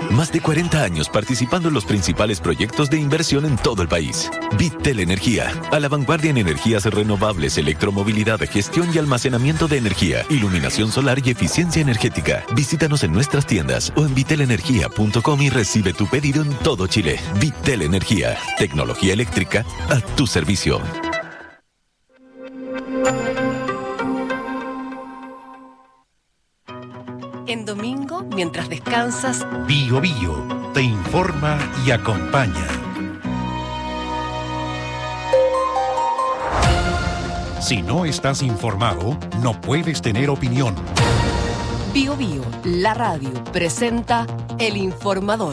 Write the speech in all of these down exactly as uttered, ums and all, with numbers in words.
Más de cuarenta años participando en los principales proyectos de inversión en todo el país. Bitel Energía, a la vanguardia en energías renovables, electromovilidad, gestión y almacenamiento de energía, iluminación solar y eficiencia energética. Visítanos en nuestras tiendas o en bitel energía punto com y recibe tu pedido en todo Chile. Bitel Energía, tecnología eléctrica a tu servicio. En domingo, mientras descansas, Bio Bio te informa y acompaña. Si no estás informado, no puedes tener opinión. Bio Bio, la radio, presenta El Informador.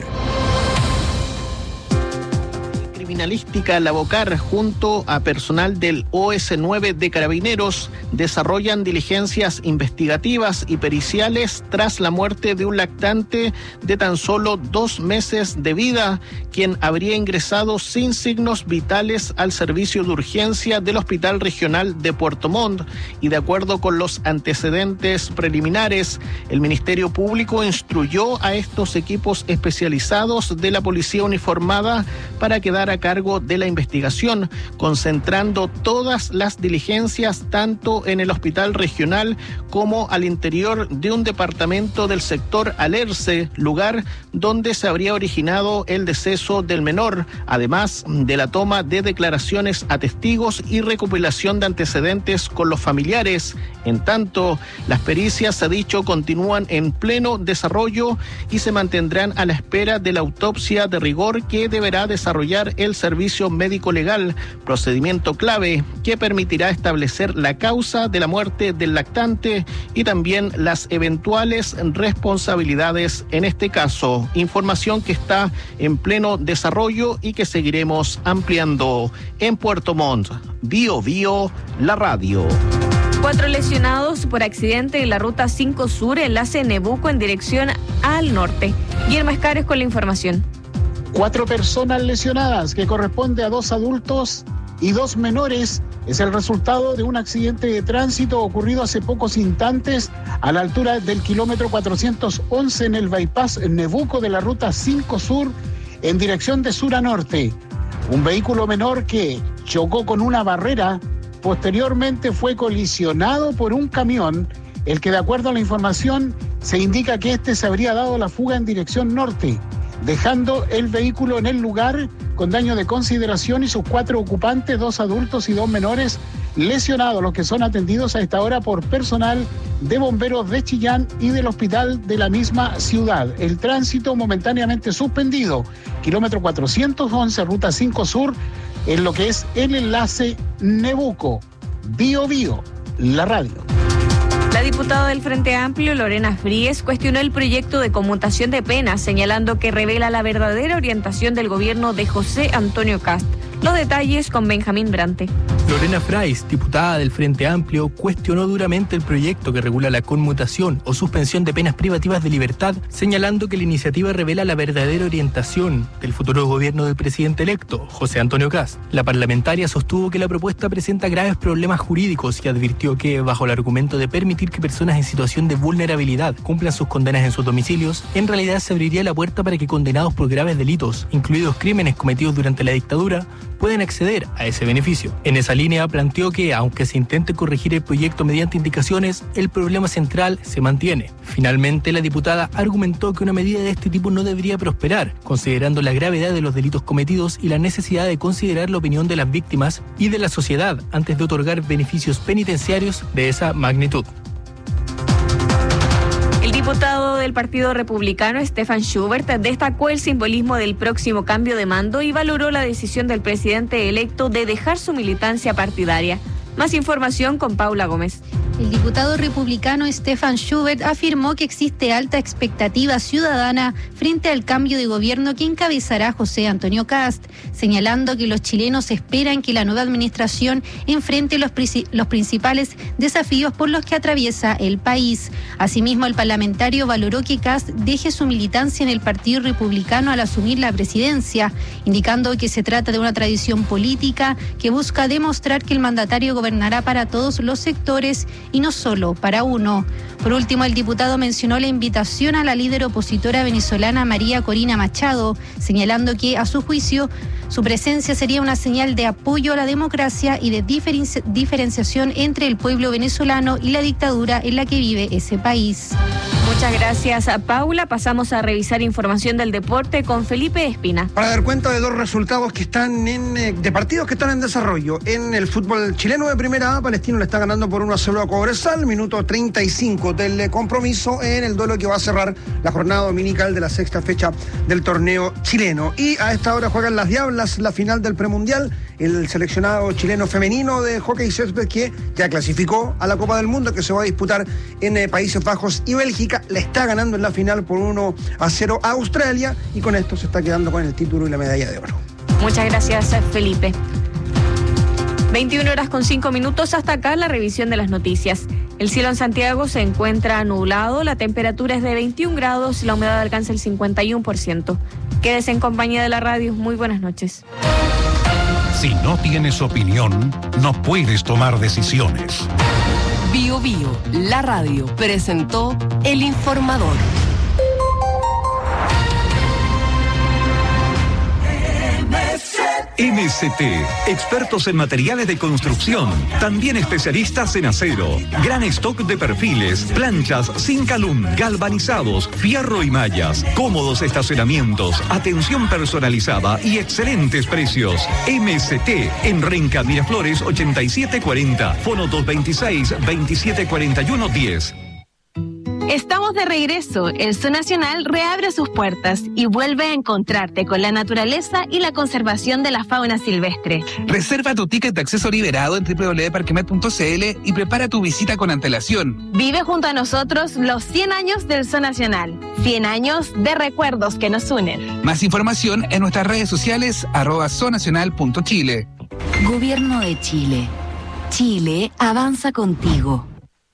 Criminalística La Bocar, junto a personal del O S nueve de Carabineros, desarrollan diligencias investigativas y periciales tras la muerte de un lactante de tan solo dos meses de vida, quien habría ingresado sin signos vitales al servicio de urgencia del Hospital Regional de Puerto Montt. Y de acuerdo con los antecedentes preliminares, el Ministerio Público instruyó a estos equipos especializados de la Policía Uniformada para quedar a cargo de la investigación, concentrando todas las diligencias tanto en el hospital regional como al interior de un departamento del sector Alerce, lugar donde se habría originado el deceso del menor, además de la toma de declaraciones a testigos y recopilación de antecedentes con los familiares. En tanto, las pericias, se ha dicho, continúan en pleno desarrollo y se mantendrán a la espera de la autopsia de rigor que deberá desarrollar el servicio médico legal, procedimiento clave que permitirá establecer la causa de la muerte del lactante y también las eventuales responsabilidades en este caso. Información que está en pleno desarrollo y que seguiremos ampliando. En Puerto Montt, Bio Bio, la radio. Cuatro lesionados por accidente en la ruta cinco Sur, enlace Nebuco en dirección al norte. Guillermo Escares con la información. Cuatro personas lesionadas, que corresponde a dos adultos y dos menores, es el resultado de un accidente de tránsito ocurrido hace pocos instantes a la altura del kilómetro cuatrocientos once en el bypass Nebuco de la ruta cinco Sur en dirección de sur a norte. Un vehículo menor que chocó con una barrera, posteriormente fue colisionado por un camión, el que, de acuerdo a la información, se indica que este se habría dado la fuga en dirección norte, dejando el vehículo en el lugar con daño de consideración y sus cuatro ocupantes, dos adultos y dos menores, lesionados, los que son atendidos a esta hora por personal de bomberos de Chillán y del hospital de la misma ciudad. El tránsito momentáneamente suspendido, kilómetro cuatrocientos once, ruta cinco Sur, en lo que es el enlace Nebuco. Bio Bio, la radio. La diputada del Frente Amplio, Lorena Fríes, cuestionó el proyecto de conmutación de penas, señalando que revela la verdadera orientación del gobierno de José Antonio Kast. Los detalles con Benjamín Brante. Lorena Fríes, diputada del Frente Amplio, cuestionó duramente el proyecto que regula la conmutación o suspensión de penas privativas de libertad, señalando que la iniciativa revela la verdadera orientación del futuro gobierno del presidente electo, José Antonio Kast. La parlamentaria sostuvo que la propuesta presenta graves problemas jurídicos y advirtió que, bajo el argumento de permitir que personas en situación de vulnerabilidad cumplan sus condenas en sus domicilios, en realidad se abriría la puerta para que condenados por graves delitos, incluidos crímenes cometidos durante la dictadura, pueden acceder a ese beneficio. En esa línea planteó que, aunque se intente corregir el proyecto mediante indicaciones, el problema central se mantiene. Finalmente, la diputada argumentó que una medida de este tipo no debería prosperar, considerando la gravedad de los delitos cometidos y la necesidad de considerar la opinión de las víctimas y de la sociedad antes de otorgar beneficios penitenciarios de esa magnitud. El diputado del Partido Republicano, Stefan Schubert, destacó el simbolismo del próximo cambio de mando y valoró la decisión del presidente electo de dejar su militancia partidaria. Más información con Paula Gómez. El diputado republicano Stefan Schubert afirmó que existe alta expectativa ciudadana frente al cambio de gobierno que encabezará José Antonio Kast, señalando que los chilenos esperan que la nueva administración enfrente los, los principales desafíos por los que atraviesa el país. Asimismo, el parlamentario valoró que Kast deje su militancia en el Partido Republicano al asumir la presidencia, indicando que se trata de una tradición política que busca demostrar que el mandatario gobernará para todos los sectores y no solo para uno. Por último, el diputado mencionó la invitación a la líder opositora venezolana María Corina Machado, señalando que, a su juicio, su presencia sería una señal de apoyo a la democracia y de diferenci- diferenciación entre el pueblo venezolano y la dictadura en la que vive ese país. Muchas gracias a Paula. Pasamos a revisar información del deporte con Felipe Espina. Para dar cuenta de dos resultados que están en, eh, de partidos que están en desarrollo. En el fútbol chileno de Primera A, Palestino le está ganando por uno a cero a Cobresal, minuto treinta y cinco del eh, compromiso en el duelo que va a cerrar la jornada dominical de la sexta fecha del torneo chileno. Y a esta hora juegan las Diablas la final del premundial, el seleccionado chileno femenino de hockey césped que ya clasificó a la Copa del Mundo que se va a disputar en eh, Países Bajos y Bélgica. Le está ganando en la final por uno a cero a Australia y con esto se está quedando con el título y la medalla de oro. Muchas gracias, Felipe. veintiuna horas con cinco minutos, hasta acá la revisión de las noticias. El cielo en Santiago se encuentra nublado, la temperatura es de veintiún grados y la humedad alcanza el cincuenta y uno por ciento. Quédese en compañía de la radio. Muy buenas noches. Si no tienes opinión, no puedes tomar decisiones. Bio Bio, la radio, presentó El Informador. M S T, expertos en materiales de construcción, también especialistas en acero, gran stock de perfiles, planchas, Zincalum, galvanizados, fierro y mallas, cómodos estacionamientos, atención personalizada y excelentes precios. M S T en Renca Miraflores ochenta y siete cuarenta, fono dos veintiséis, veintisiete cuarenta y uno diez. Estamos de regreso. El Zoo Nacional reabre sus puertas y vuelve a encontrarte con la naturaleza y la conservación de la fauna silvestre. Reserva tu ticket de acceso liberado en doble u doble u doble u punto parquemet punto c l y prepara tu visita con antelación. Vive junto a nosotros los cien años del Zoo Nacional. cien años de recuerdos que nos unen. Más información en nuestras redes sociales arroba zoonacional punto chile. Gobierno de Chile. Chile avanza contigo.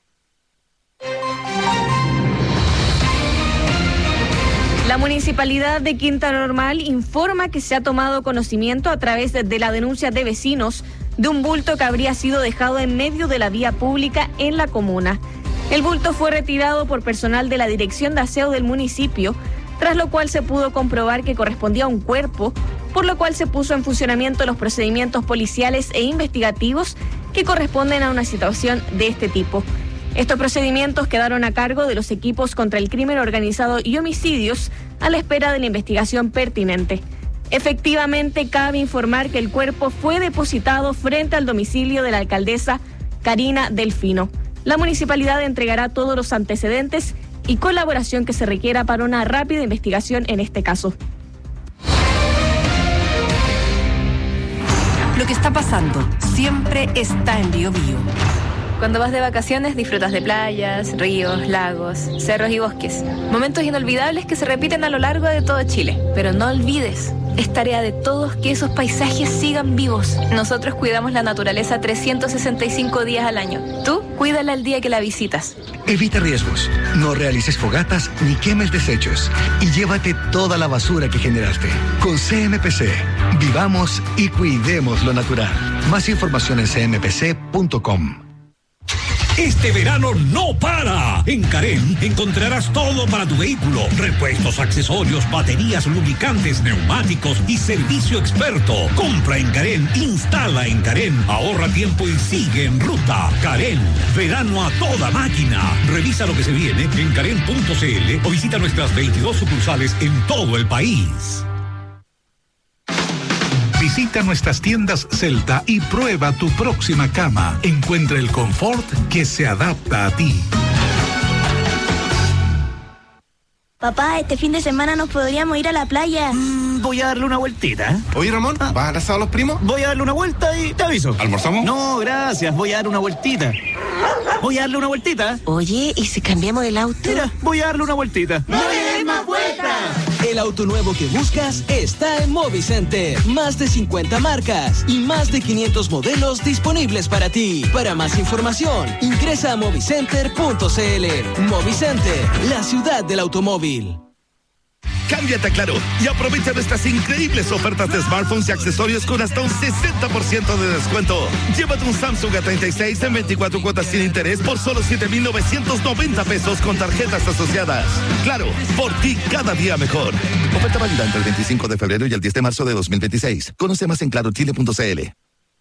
La Municipalidad de Quinta Normal informa que se ha tomado conocimiento a través de la denuncia de vecinos de un bulto que habría sido dejado en medio de la vía pública en la comuna. El bulto fue retirado por personal de la Dirección de Aseo del municipio, tras lo cual se pudo comprobar que correspondía a un cuerpo, por lo cual se puso en funcionamiento los procedimientos policiales e investigativos que corresponden a una situación de este tipo. Estos procedimientos quedaron a cargo de los equipos contra el crimen organizado y homicidios a la espera de la investigación pertinente. Efectivamente, cabe informar que el cuerpo fue depositado frente al domicilio de la alcaldesa Karina Delfino. La municipalidad entregará todos los antecedentes y colaboración que se requiera para una rápida investigación en este caso. Lo que está pasando siempre está en Bio Bio. Cuando vas de vacaciones disfrutas de playas, ríos, lagos, cerros y bosques. Momentos inolvidables que se repiten a lo largo de todo Chile. Pero no olvides, es tarea de todos que esos paisajes sigan vivos. Nosotros cuidamos la naturaleza trescientos sesenta y cinco días al año. Tú, cuídala el día que la visitas. Evita riesgos, no realices fogatas ni quemes desechos y llévate toda la basura que generaste. Con C M P C, vivamos y cuidemos lo natural. Más información en c m p c punto com. Este verano no para. En Carén encontrarás todo para tu vehículo. Repuestos, accesorios, baterías, lubricantes, neumáticos y servicio experto. Compra en Carén, instala en Carén, ahorra tiempo y sigue en ruta. Carén, verano a toda máquina. Revisa lo que se viene en carén punto c l o visita nuestras veintidós sucursales en todo el país. Visita nuestras tiendas Celta y prueba tu próxima cama. Encuentra el confort que se adapta a ti. Papá, este fin de semana nos podríamos ir a la playa. Mm, voy a darle una vueltita. Oye, Ramón, ¿vas a abrazar a los primos? Voy a darle una vuelta y te aviso. ¿Almorzamos? No, gracias. Voy a darle una vueltita. Voy a darle una vueltita. Oye, ¿y si cambiamos el auto? Mira, voy a darle una vueltita. ¡No le des más vueltas! El auto nuevo que buscas está en Movicenter. Más de cincuenta marcas y más de quinientos modelos disponibles para ti. Para más información, ingresa a movicenter punto c l. Movicenter, la ciudad del automóvil. cámbiate a Claro y aprovecha nuestras increíbles ofertas de smartphones y accesorios con hasta un sesenta por ciento de descuento. Llévate un Samsung A treinta y seis en veinticuatro cuotas sin interés por solo siete mil novecientos noventa pesos con tarjetas asociadas. Claro, por ti cada día mejor. Oferta válida entre el veinticinco de febrero y el diez de marzo de dos mil veintiséis. Conoce más en claro chile punto c l.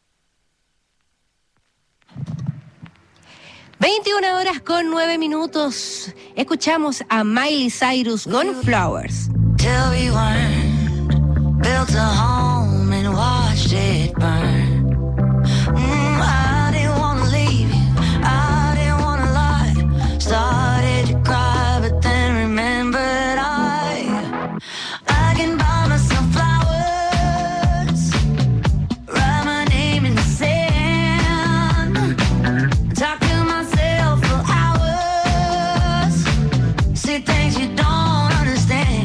veintiuna horas con nueve minutos. Escuchamos a Miley Cyrus con Flowers. Till we weren't built a home and watched it burn. Mm, I didn't wanna leave you, I didn't wanna lie. Started to cry, but then remembered I I can buy myself flowers, write my name in the sand, talk to myself for hours, say things you don't understand.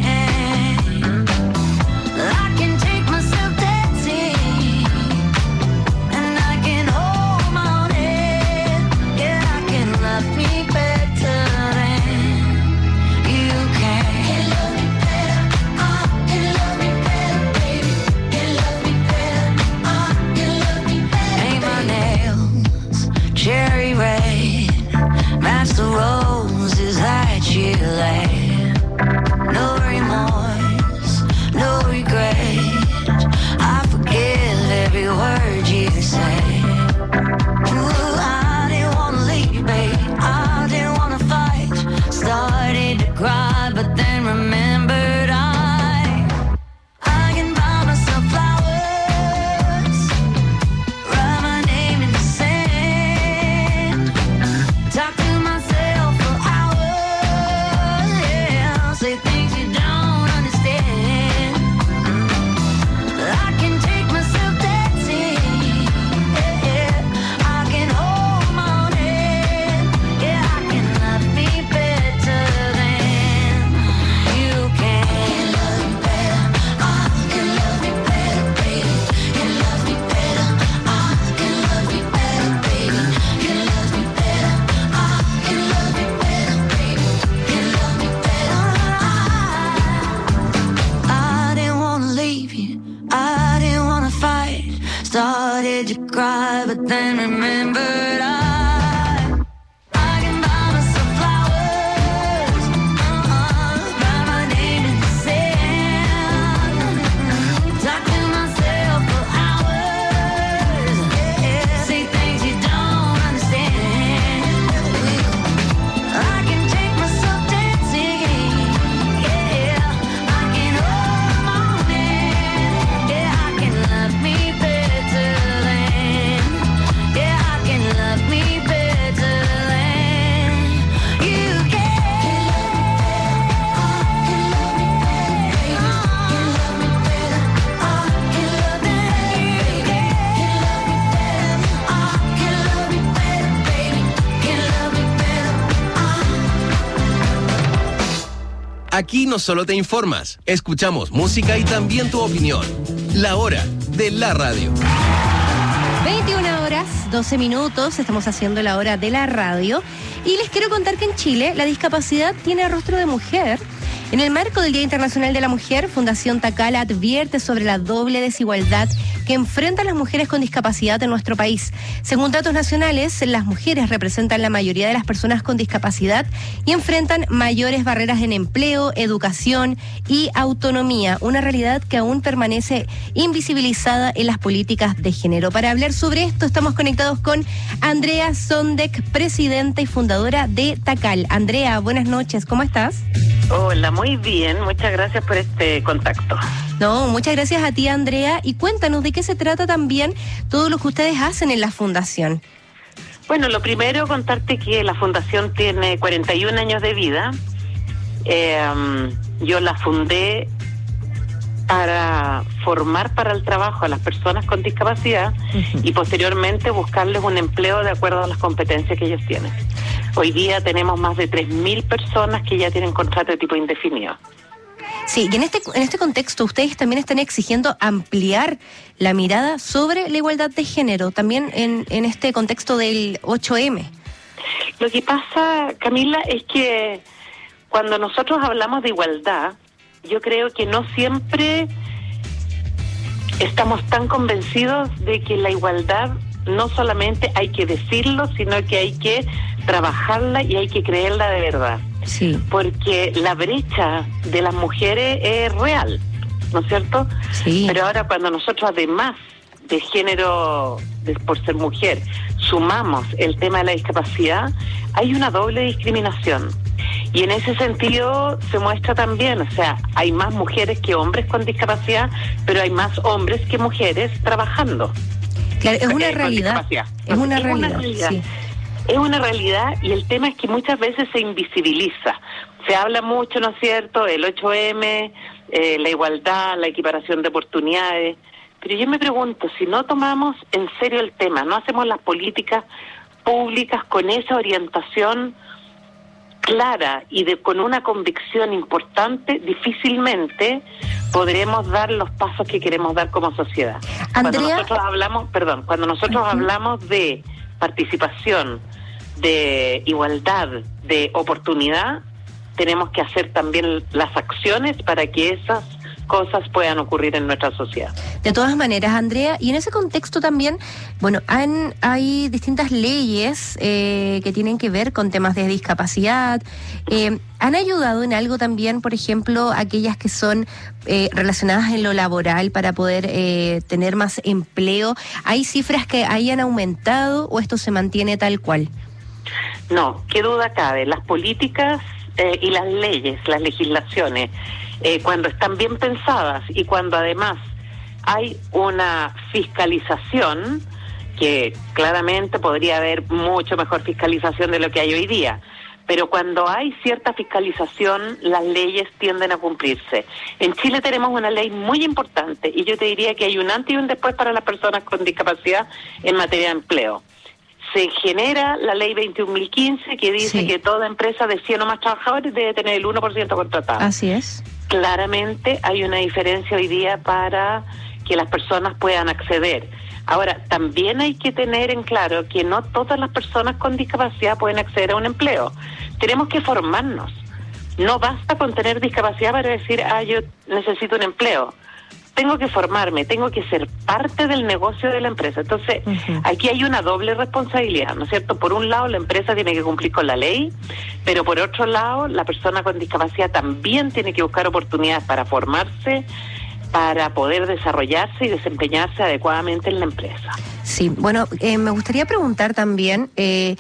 I can take myself dancing, and I can hold my own head. Yeah, I can love me better than you can. Can love me better, I can love me better, baby. Can love me better, I can love me better. Paint my nails cherry red, match the roses that you laid. No remorse, no regret. I forgive every word you say. Ooh, I didn't wanna leave, babe. I didn't wanna fight. Started to cry, but then remembered I I can buy myself flowers, write my name in the sand, talk to myself for hours, yeah, say things you don't understand. I can take myself dancing, yeah, I can hold my own head, yeah, I can love me better than you can. Can love me better, I can love me better, baby. Can love me better, I can love me better, baby. Can love me better, I can love me better, baby. Can love me better, I I didn't wanna leave you, I didn't wanna fight. Started to cry, but then remembered I I can buy myself flowers, uh-uh, write my name in the sand, talk to myself for hours, yeah, say things you don't understand. I can take myself dancing, yeah, I can hold my own hand, yeah, I can love me better than, yeah, I can love me better than you can. Can love me better, can love me better, I can love me better, I can love me better, baby, can love me better. Aquí no solo te informas, escuchamos música y también tu opinión. La hora de la radio. veintiuna horas, doce minutos, estamos haciendo la hora de la radio. Y les quiero contar que en Chile la discapacidad tiene rostro de mujer. En el marco del Día Internacional de la Mujer, Fundación Takala advierte sobre la doble desigualdad que enfrentan las mujeres con discapacidad en nuestro país. Según datos nacionales, las mujeres representan la mayoría de las personas con discapacidad y enfrentan mayores barreras en empleo, educación y autonomía, una realidad que aún permanece invisibilizada en las políticas de género. Para hablar sobre esto, estamos conectados con Andrea Sondek, presidenta y fundadora de Takal. Andrea, buenas noches, ¿cómo estás? Hola, muy bien, muchas gracias por este contacto. No, muchas gracias a ti, Andrea, y cuéntanos de qué se trata también todo lo que ustedes hacen en la fundación. Bueno, lo primero, contarte que la fundación tiene cuarenta y un años de vida. Eh, yo la fundé para formar para el trabajo a las personas con discapacidad uh-huh. y posteriormente buscarles un empleo de acuerdo a las competencias que ellos tienen. Hoy día tenemos más de tres mil personas que ya tienen contrato de tipo indefinido. Sí, y en este, en este contexto ustedes también están exigiendo ampliar la mirada sobre la igualdad de género, también en, en este contexto del ocho eme. Lo que pasa, Camila, es que cuando nosotros hablamos de igualdad, yo creo que no siempre estamos tan convencidos de que la igualdad no solamente hay que decirlo, sino que hay que trabajarla y hay que creerla de verdad. Sí. Porque la brecha de las mujeres es real, ¿no es cierto? Sí. Pero ahora cuando nosotros, además de género, de, por ser mujer, sumamos el tema de la discapacidad, hay una doble discriminación. Y en ese sentido se muestra también, o sea, hay más mujeres que hombres con discapacidad, pero hay más hombres que mujeres trabajando. Claro, es una Eh, con realidad. discapacidad. Es una Es realidad. una realidad. Sí. Es una realidad y el tema es que muchas veces se invisibiliza. Se habla mucho, ¿no es cierto?, el ocho eme, eh, la igualdad, la equiparación de oportunidades. Pero yo me pregunto, si no tomamos en serio el tema, no hacemos las políticas públicas con esa orientación clara y de con una convicción importante, difícilmente podremos dar los pasos que queremos dar como sociedad. Cuando Andrea. nosotros hablamos, perdón, cuando nosotros Ujú. hablamos de participación, de igualdad, de oportunidad, tenemos que hacer también las acciones para que esas cosas puedan ocurrir en nuestra sociedad. De todas maneras, Andrea, y en ese contexto también, bueno, han, hay distintas leyes eh, que tienen que ver con temas de discapacidad. Eh, ¿Han ayudado en algo también, por ejemplo, aquellas que son eh, relacionadas en lo laboral para poder eh, tener más empleo? ¿Hay cifras que hayan aumentado o esto se mantiene tal cual? No, qué duda cabe. Las políticas eh, y las leyes, las legislaciones, eh, cuando están bien pensadas y cuando además hay una fiscalización, que claramente podría haber mucho mejor fiscalización de lo que hay hoy día, pero cuando hay cierta fiscalización, las leyes tienden a cumplirse. En Chile tenemos una ley muy importante y yo te diría que hay un antes y un después para las personas con discapacidad en materia de empleo. Se genera la ley veintiún mil quince que dice Sí. que toda empresa de cien o más trabajadores debe tener el uno por ciento contratado. Así es. Claramente hay una diferencia hoy día para que las personas puedan acceder. Ahora, también hay que tener en claro que no todas las personas con discapacidad pueden acceder a un empleo. Tenemos que formarnos. No basta con tener discapacidad para decir, ah, yo necesito un empleo. Tengo que formarme, tengo que ser parte del negocio de la empresa. Entonces, uh-huh. aquí hay una doble responsabilidad, ¿no es cierto? Por un lado, la empresa tiene que cumplir con la ley, pero por otro lado, la persona con discapacidad también tiene que buscar oportunidades para formarse, para poder desarrollarse y desempeñarse adecuadamente en la empresa. Sí, bueno, eh, me gustaría preguntar también, eh,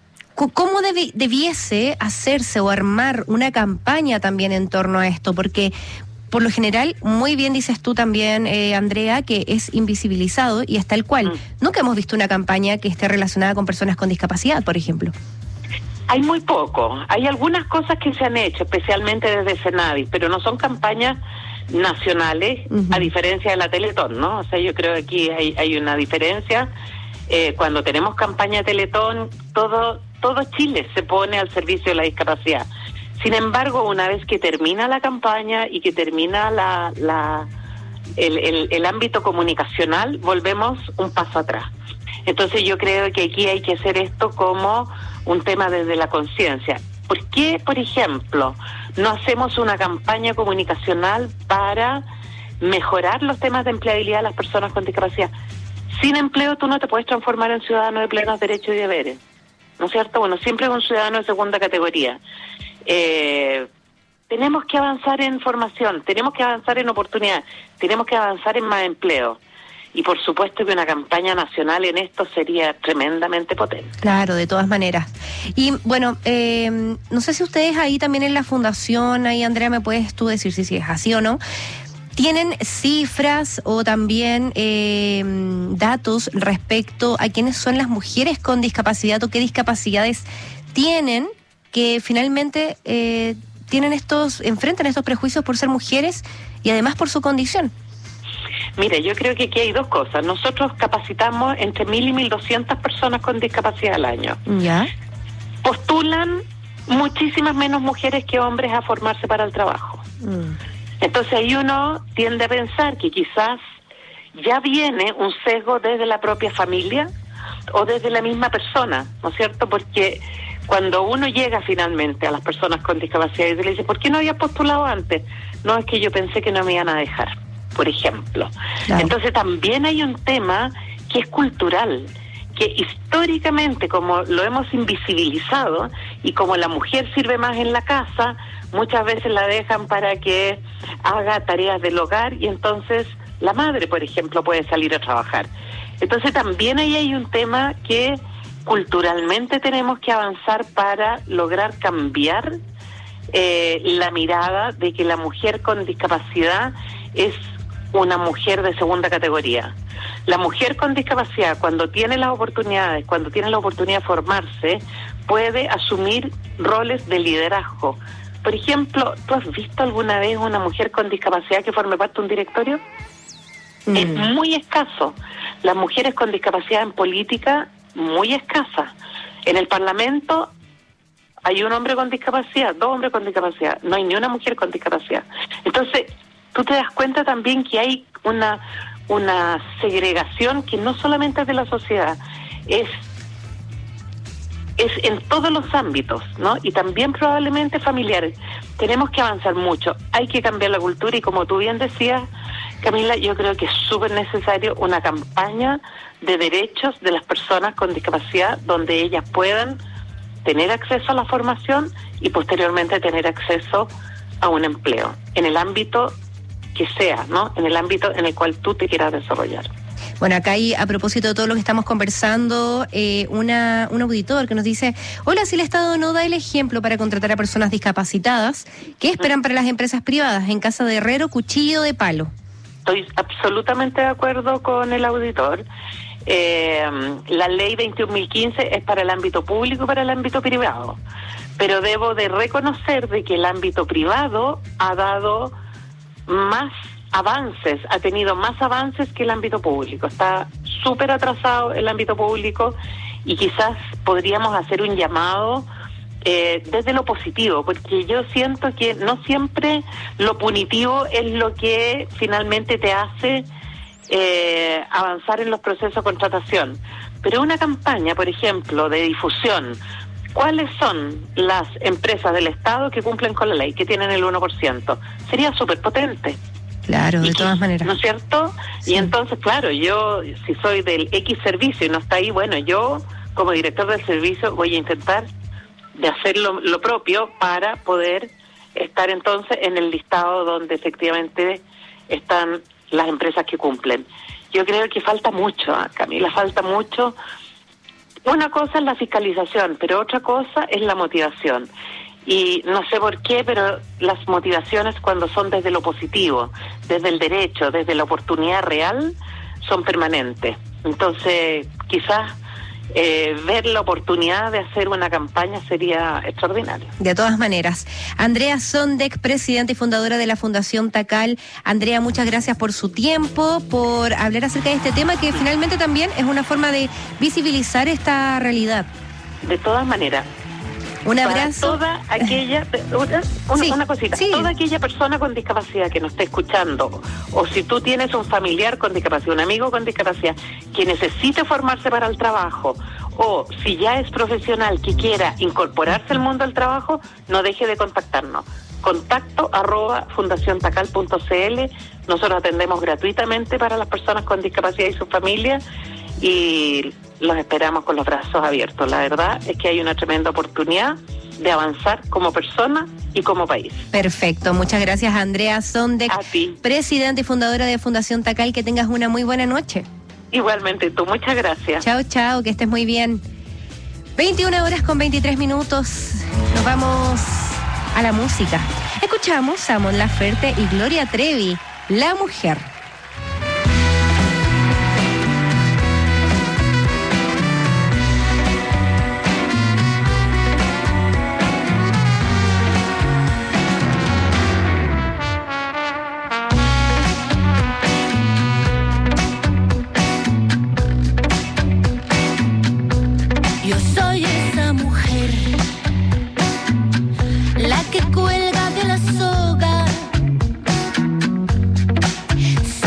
¿cómo debi- debiese hacerse o armar una campaña también en torno a esto? Porque por lo general, muy bien dices tú también, eh, Andrea, que es invisibilizado y es tal cual. Mm. Nunca hemos visto una campaña que esté relacionada con personas con discapacidad, por ejemplo. Hay muy poco. Hay algunas cosas que se han hecho, especialmente desde Senadi, pero no son campañas nacionales, uh-huh. a diferencia de la Teletón, ¿no? O sea, yo creo que aquí hay, hay una diferencia. Eh, cuando tenemos campaña Teletón, todo, todo Chile se pone al servicio de la discapacidad. Sin embargo, una vez que termina la campaña y que termina la, la, el, el, el ámbito comunicacional, volvemos un paso atrás. Entonces yo creo que aquí hay que hacer esto como un tema desde la conciencia. ¿Por qué, por ejemplo, no hacemos una campaña comunicacional para mejorar los temas de empleabilidad de las personas con discapacidad? Sin empleo tú no te puedes transformar en ciudadano de plenos derechos y deberes, ¿no es cierto? Bueno, siempre es un ciudadano de segunda categoría. Eh, tenemos que avanzar en formación, tenemos que avanzar en oportunidad, tenemos que avanzar en más empleo. Y por supuesto que una campaña nacional en esto sería tremendamente potente. Claro, de todas maneras. Y bueno, eh, no sé si ustedes ahí también en la fundación, ahí Andrea, me puedes tú decir si, si es así o no, ¿tienen cifras o también eh, datos respecto a quiénes son las mujeres con discapacidad o qué discapacidades tienen que finalmente eh, tienen estos, enfrentan estos prejuicios por ser mujeres y además por su condición? Mire, yo creo que aquí hay dos cosas. Nosotros capacitamos entre mil y mil doscientas personas con discapacidad al año. ¿Ya? Postulan muchísimas menos mujeres que hombres a formarse para el trabajo. Mm. Entonces ahí uno tiende a pensar que quizás ya viene un sesgo desde la propia familia o desde la misma persona, ¿no es cierto? Porque Cuando uno llega finalmente a las personas con discapacidad y se le dice, ¿por qué no había postulado antes? No, es que yo pensé que no me iban a dejar, por ejemplo. Claro. Entonces también hay un tema que es cultural, que históricamente, como lo hemos invisibilizado, y como la mujer sirve más en la casa, muchas veces la dejan para que haga tareas del hogar, y entonces la madre, por ejemplo, puede salir a trabajar. Entonces también ahí hay un tema que culturalmente tenemos que avanzar para lograr cambiar eh, la mirada de que la mujer con discapacidad es una mujer de segunda categoría. La mujer con discapacidad, cuando tiene las oportunidades, cuando tiene la oportunidad de formarse, puede asumir roles de liderazgo. Por ejemplo, ¿tú has visto alguna vez una mujer con discapacidad que forme parte de un directorio? Mm. Es muy escaso. Las mujeres con discapacidad en política, muy escasa. En el Parlamento hay un hombre con discapacidad, dos hombres con discapacidad, no hay ni una mujer con discapacidad. Entonces, tú te das cuenta también que hay una una segregación que no solamente es de la sociedad, es es en todos los ámbitos, ¿no? Y también probablemente familiares. Tenemos que avanzar mucho, hay que cambiar la cultura y como tú bien decías, Camila, yo creo que es súper necesario una campaña de derechos de las personas con discapacidad donde ellas puedan tener acceso a la formación y posteriormente tener acceso a un empleo en el ámbito que sea, ¿no? En el ámbito en el cual tú te quieras desarrollar. Bueno, acá hay, a propósito de todo lo que estamos conversando, eh, una, un auditor que nos dice, hola, si el Estado no da el ejemplo para contratar a personas discapacitadas, ¿qué esperan para las empresas privadas? En casa de herrero, cuchillo de palo. Estoy absolutamente de acuerdo con el auditor. Eh, la ley veintiún mil quince es para el ámbito público y para el ámbito privado, pero debo de reconocer de que el ámbito privado ha dado más avances, ha tenido más avances que el ámbito público. Está súper atrasado el ámbito público y quizás podríamos hacer un llamado eh, desde lo positivo, porque yo siento que no siempre lo punitivo es lo que finalmente te hace eh, avanzar en los procesos de contratación. Pero una campaña, por ejemplo, de difusión, ¿cuáles son las empresas del Estado que cumplen con la ley, que tienen el uno por ciento? Sería súper potente. Claro, de y, todas maneras. ¿No es cierto? Sí. Y entonces, claro, yo, si soy del X servicio y no está ahí, bueno, yo, como director del servicio, voy a intentar de hacer lo, lo propio para poder estar entonces en el listado donde efectivamente están las empresas que cumplen. Yo creo que falta mucho, ¿eh, Camila? Falta mucho. Una cosa es la fiscalización, pero otra cosa es la motivación. Y no sé por qué, pero las motivaciones cuando son desde lo positivo, desde el derecho, desde la oportunidad real, son permanentes. Entonces, quizás eh, ver la oportunidad de hacer una campaña sería extraordinario. De todas maneras. Andrea Sondek, presidenta y fundadora de la Fundación Tacal. Andrea, muchas gracias por su tiempo, por hablar acerca de este tema que finalmente también es una forma de visibilizar esta realidad. De todas maneras. Un abrazo. Para toda aquella, una, una, sí, una cosita, sí. toda aquella persona con discapacidad que nos esté escuchando, o si tú tienes un familiar con discapacidad, un amigo con discapacidad, que necesite formarse para el trabajo, o si ya es profesional que quiera incorporarse al mundo del trabajo, no deje de contactarnos. Contacto arroba fundación tacal punto c l. Nosotros atendemos gratuitamente para las personas con discapacidad y sus familias, y los esperamos con los brazos abiertos. La verdad es que hay una tremenda oportunidad de avanzar como persona y como país. Perfecto, muchas gracias Andrea Sondek, a ti, presidenta y fundadora de Fundación Tacal, que tengas una muy buena noche. Igualmente tú, muchas gracias. Chao, chao, que estés muy bien. veintiuna horas con veintitrés minutos, nos vamos a la música. Escuchamos a Mon Laferte y Gloria Trevi, La Mujer. La que cuelga de la soga,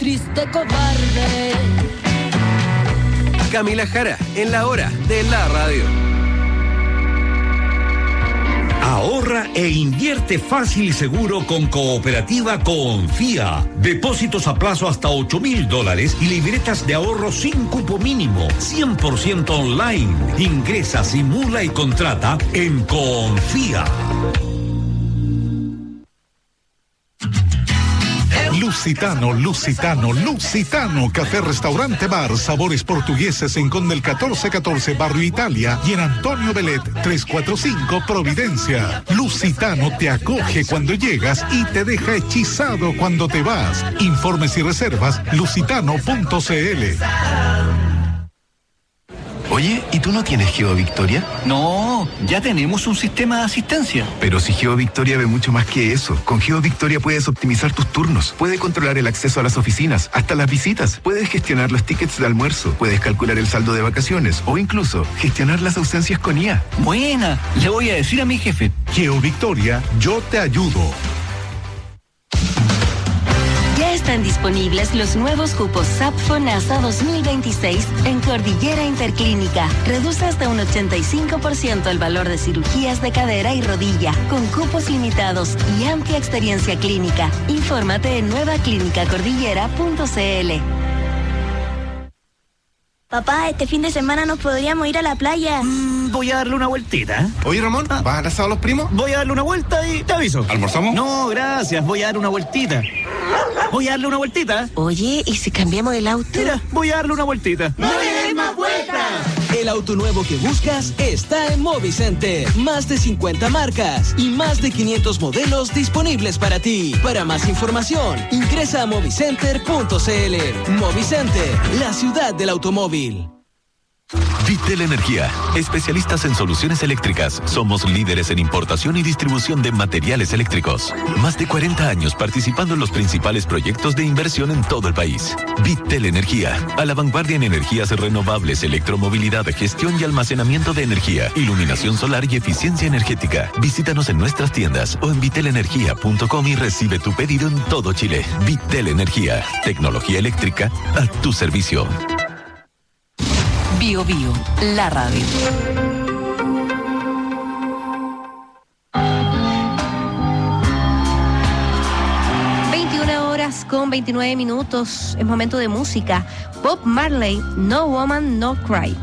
triste cobarde. Camila Jara, en la hora de la radio. Ahorra e invierte fácil y seguro con Cooperativa Confía. Depósitos a plazo hasta ocho mil dólares y libretas de ahorro sin cupo mínimo. cien por ciento online. Ingresa, simula y contrata en Confía. Lusitano, Lusitano, Lusitano, Café Restaurante Bar, sabores portugueses en Conde el catorce catorce, Barrio Italia, y en Antonio Belet trescientos cuarenta y cinco, Providencia. Lusitano te acoge cuando llegas y te deja hechizado cuando te vas. Informes y reservas, lusitano punto c l. Oye, ¿y tú no tienes GeoVictoria? No, ya tenemos un sistema de asistencia. Pero si GeoVictoria ve mucho más que eso. Con GeoVictoria puedes optimizar tus turnos, puedes controlar el acceso a las oficinas, hasta las visitas, puedes gestionar los tickets de almuerzo, puedes calcular el saldo de vacaciones o incluso gestionar las ausencias con I A. Buena, le voy a decir a mi jefe. GeoVictoria, yo te ayudo. Ya están disponibles los nuevos cupos S A P FONASA dos mil veintiséis en Cordillera Interclínica. Reduce hasta un ochenta y cinco por ciento el valor de cirugías de cadera y rodilla, con cupos limitados y amplia experiencia clínica. Infórmate en nueva clínica cordillera punto c l. Papá, este fin de semana nos podríamos ir a la playa. Mm, voy a darle una vueltita. Oye, Ramón, ¿vas a abrazar a los primos? Voy a darle una vuelta y te aviso. ¿Almorzamos? No, gracias, voy a darle una vueltita. Voy a darle una vueltita. Oye, ¿y si cambiamos el auto? Mira, voy a darle una vueltita. ¡No le des más vueltas! El auto nuevo que buscas está en Movicenter. Más de cincuenta marcas y más de quinientos modelos disponibles para ti. Para más información, ingresa a movicenter punto c l. Movicenter, la ciudad del automóvil. Vitel Energía, especialistas en soluciones eléctricas. Somos líderes en importación y distribución de materiales eléctricos. Más de cuarenta años participando en los principales proyectos de inversión en todo el país. Vitel Energía, a la vanguardia en energías renovables, electromovilidad, gestión y almacenamiento de energía, iluminación solar y eficiencia energética. Visítanos en nuestras tiendas o en vitel energía punto com y recibe tu pedido en todo Chile. Vitel Energía, tecnología eléctrica a tu servicio. Bio Bio, la radio. veintiuna horas con veintinueve minutos. Es momento de música. Bob Marley, No Woman, No Cry.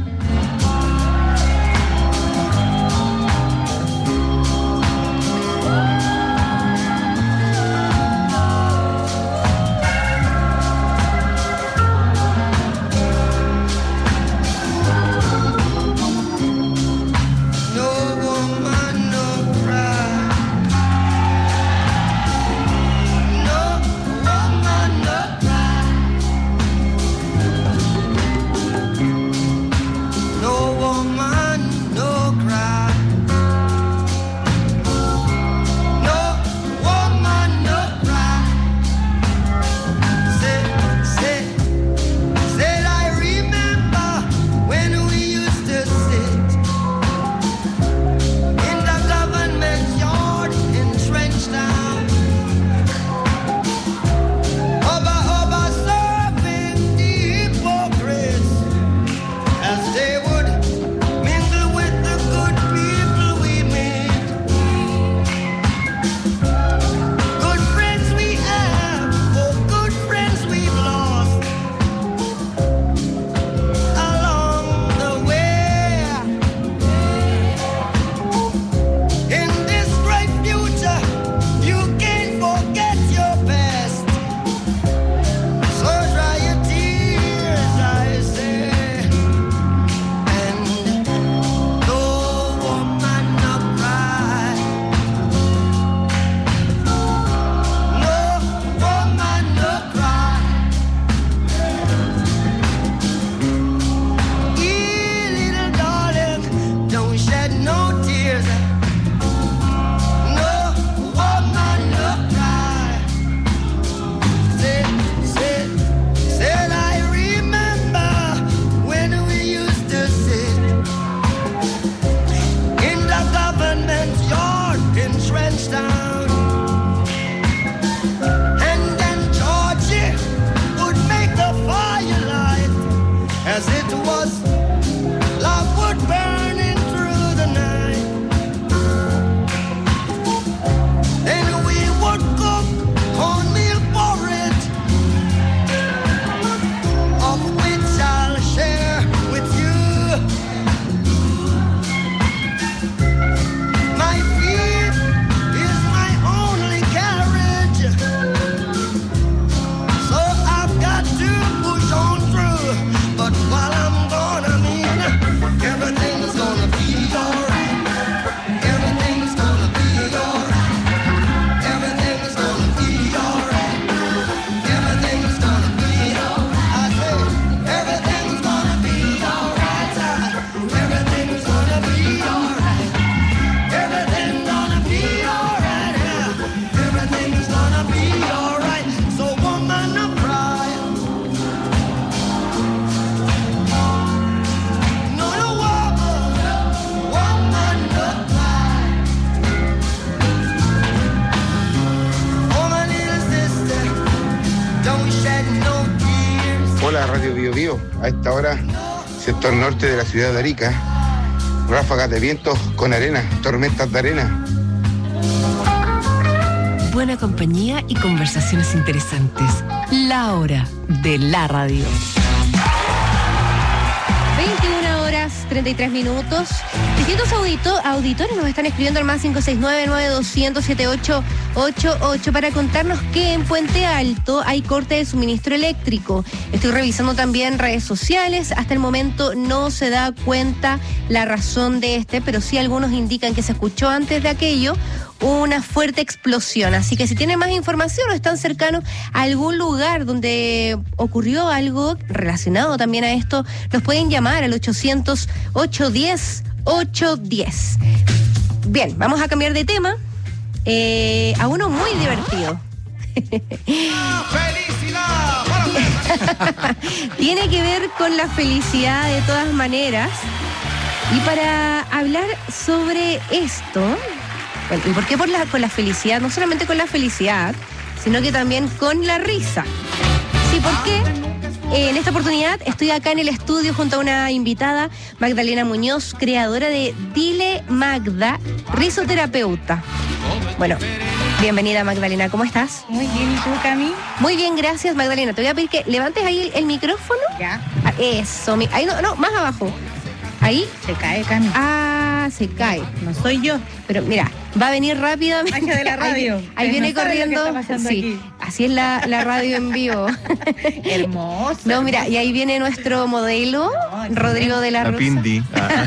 Biobío. A esta hora, sector norte de la ciudad de Arica, ráfagas de vientos con arena, tormentas de arena. Buena compañía y conversaciones interesantes. La hora de la radio. veintiuna horas, treinta y tres minutos. Distintos audito, auditores nos están escribiendo al más cinco seis nueve, nueve dos cero cero, siete ocho ocho ocho para contarnos que en Puente Alto hay corte de suministro eléctrico. Estoy revisando también redes sociales. Hasta el momento no se da cuenta la razón de este, pero sí algunos indican que se escuchó antes de aquello una fuerte explosión. Así que si tienen más información o están cercanos a algún lugar donde ocurrió algo relacionado también a esto, nos pueden llamar al ochocientos, ochocientos diez, ochocientos diez. Bien, vamos a cambiar de tema eh, a uno muy divertido. ¡Felicidad! Tiene que ver con la felicidad de todas maneras. Y para hablar sobre esto, bueno, ¿y por qué por la, con la felicidad? No solamente con la felicidad, sino que también con la risa. Sí, ¿por qué? Eh, en esta oportunidad estoy acá en el estudio junto a una invitada, Magdalena Muñoz, creadora de Dile Magda, risoterapeuta. Bueno, bienvenida Magdalena, ¿cómo estás? Muy bien, ¿y tú, Cami? Muy bien, gracias Magdalena. Te voy a pedir que levantes ahí el, el micrófono. Ya. Ah, eso, mi, ahí no, no, más abajo. Ahí. Se cae, Cami. Ah, se cae. No soy yo. Pero mira, va a venir rápidamente. Magia de la radio. Ahí, ahí viene no corriendo. Sí, aquí. así es la, la radio en vivo. Hermoso. No, mira, y ahí viene nuestro modelo, no, Rodrigo de la, la Rosa. Pindi.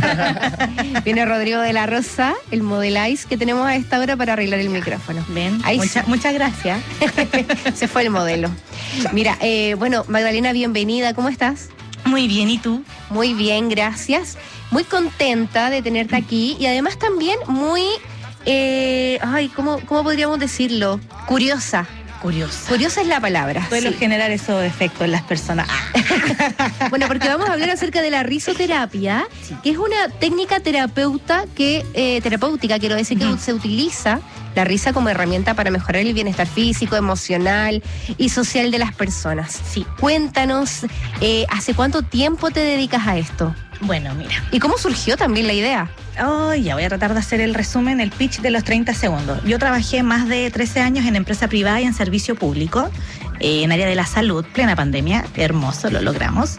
Viene Rodrigo de la Rosa, el modelize que tenemos a esta hora para arreglar el micrófono. Ven, ahí mucha, sí. Muchas gracias. Se fue el modelo. Mira, eh, bueno, Magdalena, bienvenida, ¿cómo estás? Muy bien, ¿y tú? Muy bien, gracias. Muy contenta de tenerte aquí y además también muy, eh, ay, ¿cómo, ¿cómo podríamos decirlo? Curiosa. Curiosa. Curiosa es la palabra. Suelo sí. generar esos efectos en las personas. Bueno, porque vamos a hablar acerca de la risoterapia, sí. que es una técnica terapeuta que, eh, terapéutica, quiero decir, que uh-huh. se utiliza la risa como herramienta para mejorar el bienestar físico, emocional y social de las personas. Sí. Cuéntanos, eh, ¿hace cuánto tiempo te dedicas a esto? Bueno, mira. ¿Y cómo surgió también la idea? Oh, ya voy a tratar de hacer el resumen, el pitch de los treinta segundos. Yo trabajé más de trece años en empresa privada y en servicio público, eh, en área de la salud, plena pandemia, hermoso, lo logramos.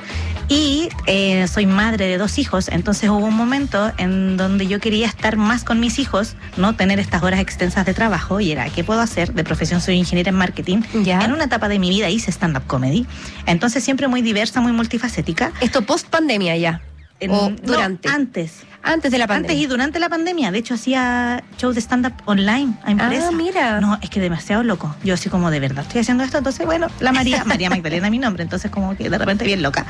Y eh, soy madre de dos hijos, entonces hubo un momento en donde yo quería estar más con mis hijos, no tener estas horas extensas de trabajo, y era, ¿qué puedo hacer? De profesión soy ingeniera en marketing. ¿Ya? En una etapa de mi vida hice stand-up comedy, entonces siempre muy diversa, muy multifacética. ¿Esto post-pandemia ya? En, ¿O durante? No, antes. Antes de la pandemia. Antes y durante la pandemia. De hecho, hacía shows de stand-up online a empresas. Ah, mira. No, es que demasiado loco. Yo así como, de verdad, estoy haciendo esto. Entonces, bueno, la María, María Magdalena, mi nombre. Entonces, como que de repente bien loca.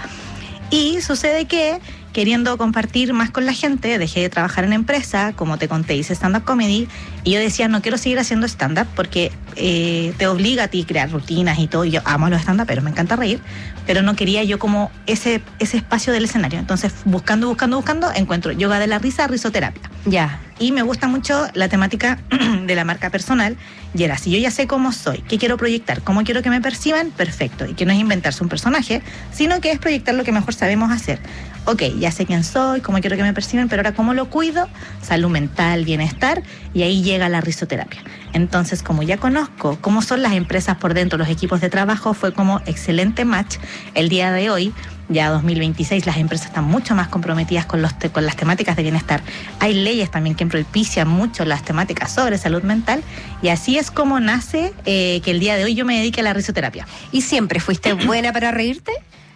Y sucede que, queriendo compartir más con la gente, dejé de trabajar en empresa, como te conté, hice stand-up comedy, y yo decía, no quiero seguir haciendo stand-up porque eh, te obliga a ti a crear rutinas y todo, y yo amo los stand-up, pero me encanta reír, pero no quería yo como ese, ese espacio del escenario. Entonces, buscando, buscando, buscando, encuentro yoga de la risa, risoterapia. Ya. Y me gusta mucho la temática de la marca personal, y era, si yo ya sé cómo soy, qué quiero proyectar, cómo quiero que me perciban, perfecto. Y que no es inventarse un personaje, sino que es proyectar lo que mejor sabemos hacer. Ok, ya sé quién soy, cómo quiero que me perciban, pero ahora cómo lo cuido, salud mental, bienestar, y ahí llega la risoterapia. Entonces, como ya conozco cómo son las empresas por dentro, los equipos de trabajo, fue como excelente match. El día de hoy, ya dos mil veintiséis, las empresas están mucho más comprometidas con, los te- con las temáticas de bienestar. Hay leyes también que propician mucho las temáticas sobre salud mental, y así es como nace eh, que el día de hoy yo me dedique a la risoterapia. ¿Y siempre fuiste buena para reírte?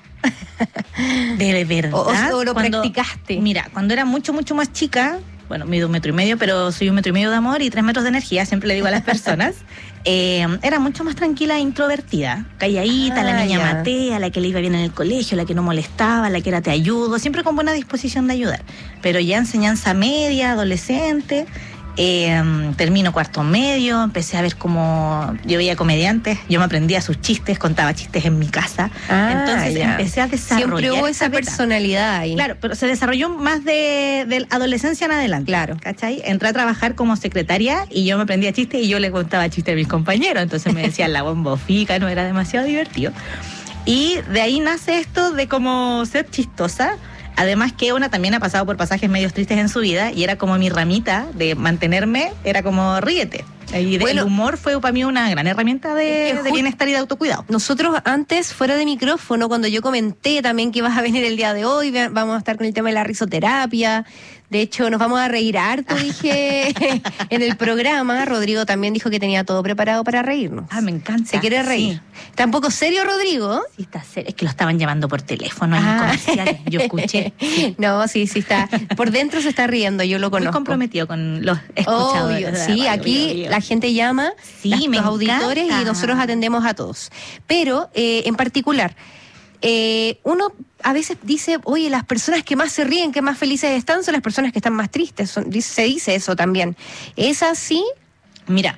De verdad. ¿O, o lo cuando, practicaste? Mira, cuando era mucho, mucho más chica, bueno, mido un metro y medio, pero soy un metro y medio de amor y tres metros de energía, siempre le digo a las personas. eh, era mucho más tranquila e introvertida, calladita, ah, la niña ya. matea, la que le iba bien en el colegio, la que no molestaba, la que era te ayudo, siempre con buena disposición de ayudar. Pero ya enseñanza media, adolescente, eh, termino cuarto medio, empecé a ver cómo yo veía comediantes, yo me aprendía sus chistes, contaba chistes en mi casa, ah, entonces ya. empecé a desarrollar. Siempre hubo esa, esa personalidad ahí. Claro, pero se desarrolló más de, de adolescencia en adelante. Claro. ¿Cachai? Entré a trabajar como secretaria y yo me aprendía chistes y yo le contaba chistes a mis compañeros, entonces me decían la bombofica, no era demasiado divertido. Y de ahí nace esto de como ser chistosa. Además que una también ha pasado por pasajes medios tristes en su vida y era como mi ramita de mantenerme, era como ríete. Y de, bueno, el humor fue para mí una gran herramienta de, de bienestar y de autocuidado. Nosotros antes, fuera de micrófono, cuando yo comenté también que ibas a venir el día de hoy, vamos a estar con el tema de la risoterapia. De hecho, nos vamos a reír harto, dije en el programa. Rodrigo también dijo que tenía todo preparado para reírnos. Ah, me encanta. ¿Se quiere reír? Sí. ¿Está un poco serio, Rodrigo? Sí, está serio. Es que lo estaban llamando por teléfono en ah. comerciales. Yo escuché. Sí. No, sí, sí está. Por dentro se está riendo, yo lo conozco. Muy comprometido con los escuchadores. Obvio, sí, aquí obvio, obvio. La gente llama, sí, las, los auditores, y nosotros atendemos a todos. Pero, eh, en particular, eh, uno a veces dice, oye, las personas que más se ríen, que más felices están, son las personas que están más tristes. Son, se dice eso también. ¿Es así? Mira,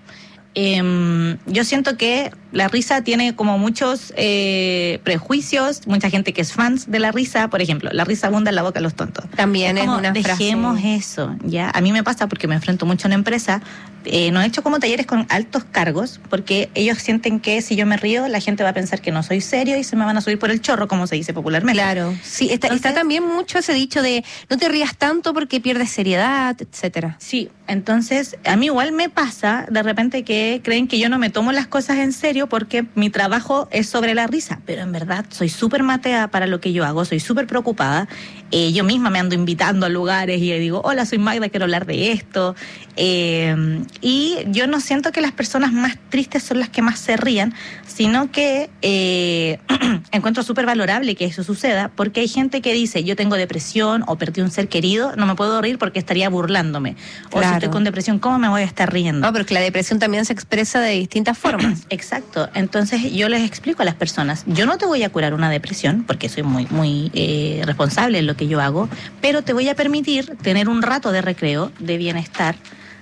eh, yo siento que la risa tiene como muchos eh, prejuicios, mucha gente que es fans de la risa. Por ejemplo, la risa abunda en la boca de los tontos. También es, es una dejemos frase. eso, ¿ya? A mí me pasa porque me enfrento mucho en empresa. Eh, no he hecho como talleres con altos cargos porque ellos sienten que si yo me río la gente va a pensar que no soy serio y se me van a subir por el chorro, como se dice popularmente. Claro, sí, está, entonces, está también mucho ese dicho de no te rías tanto porque pierdes seriedad, etcétera. Sí, entonces a mí igual me pasa de repente que creen que yo no me tomo las cosas en serio porque mi trabajo es sobre la risa, pero en verdad soy súper matea para lo que yo hago, soy súper preocupada. Eh, yo misma me ando invitando a lugares y digo, hola, soy Magda, quiero hablar de esto. Eh, y yo no siento que las personas más tristes son las que más se rían, sino que eh, encuentro súper valorable que eso suceda, porque hay gente que dice, yo tengo depresión o perdí un ser querido, no me puedo reír porque estaría burlándome. O claro. Si estoy con depresión, ¿cómo me voy a estar riendo? No, pero que la depresión también se expresa de distintas formas. Exacto. Entonces yo les explico a las personas, yo no te voy a curar una depresión, porque soy muy, muy eh, responsable en lo que yo hago, pero te voy a permitir tener un rato de recreo, de bienestar.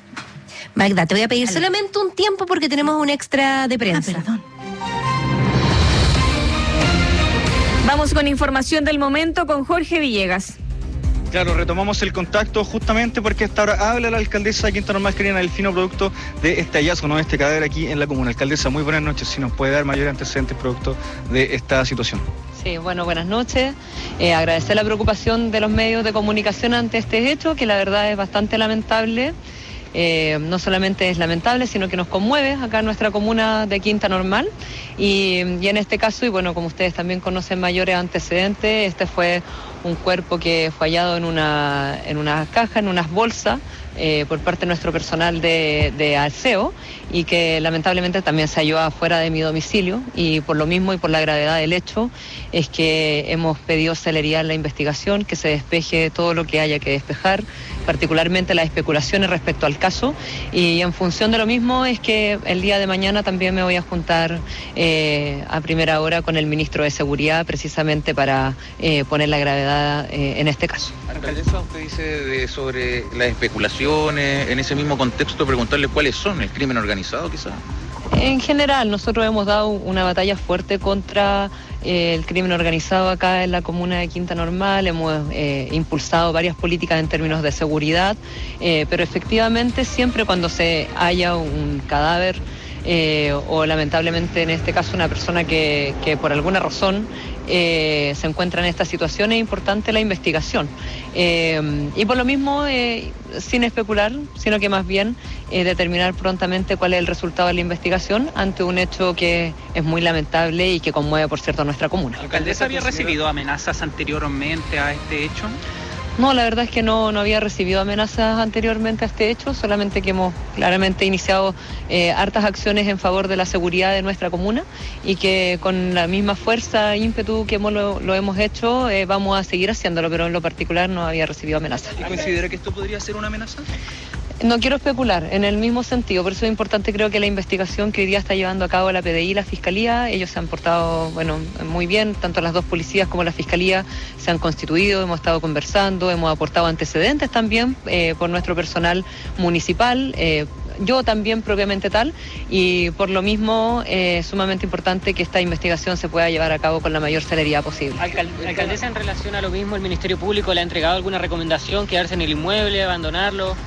Magda, te voy a pedir Dale. solamente un tiempo porque tenemos un extra de prensa. Ah, perdón. Vamos con información del momento con Jorge Villegas. Claro, retomamos el contacto justamente porque hasta ahora habla la alcaldesa de Quinta Normal, Karina Delfino, producto de este hallazgo, ¿no? Este cadáver aquí en la comuna. Alcaldesa, muy buenas noches, si nos puede dar mayores antecedentes producto de esta situación. Sí, bueno, buenas noches. Eh, agradecer la preocupación de los medios de comunicación ante este hecho, que la verdad es bastante lamentable. Eh, no solamente es lamentable, sino que nos conmueve acá en nuestra comuna de Quinta Normal. Y, y en este caso, y bueno, como ustedes también conocen mayores antecedentes, este fue un cuerpo que fue hallado en una, en una caja, en unas bolsas, eh, por parte de nuestro personal de, de aseo, y que lamentablemente también se halló afuera de mi domicilio, y por lo mismo y por la gravedad del hecho es que hemos pedido celeridad en la investigación, que se despeje todo lo que haya que despejar, particularmente las especulaciones respecto al caso, y en función de lo mismo es que el día de mañana también me voy a juntar eh, a primera hora con el ministro de Seguridad, precisamente para eh, poner la gravedad eh, en este caso. Alcaldesa, usted dice de, sobre las especulaciones, en ese mismo contexto preguntarle cuáles son, el crimen organizado quizás. En general, nosotros hemos dado una batalla fuerte contra eh, el crimen organizado acá en la comuna de Quinta Normal, hemos eh, impulsado varias políticas en términos de seguridad, eh, pero efectivamente siempre cuando se haya un cadáver eh, o lamentablemente en este caso una persona que, que por alguna razón eh, se encuentra en esta situación, es importante la investigación. Eh, y por lo mismo, eh, sin especular, sino que más bien eh, determinar prontamente cuál es el resultado de la investigación ante un hecho que es muy lamentable y que conmueve, por cierto, a nuestra comuna. ¿Alcaldesa había recibido amenazas anteriormente a este hecho? No, la verdad es que no, no había recibido amenazas anteriormente a este hecho, solamente que hemos claramente iniciado eh, hartas acciones en favor de la seguridad de nuestra comuna y que con la misma fuerza e ímpetu que hemos, lo, lo hemos hecho, eh, vamos a seguir haciéndolo, pero en lo particular no había recibido amenazas. ¿Y considera que esto podría ser una amenaza? No quiero especular, en el mismo sentido, por eso es importante creo que la investigación que hoy día está llevando a cabo la P D I y la Fiscalía, ellos se han portado bueno, muy bien, tanto las dos policías como la Fiscalía se han constituido, hemos estado conversando, hemos aportado antecedentes también eh, por nuestro personal municipal, eh, yo también propiamente tal, y por lo mismo es eh, sumamente importante que esta investigación se pueda llevar a cabo con la mayor celeridad posible. Alcal Alcaldesa, en relación a lo mismo, ¿el Ministerio Público le ha entregado alguna recomendación, quedarse en el inmueble, abandonarlo?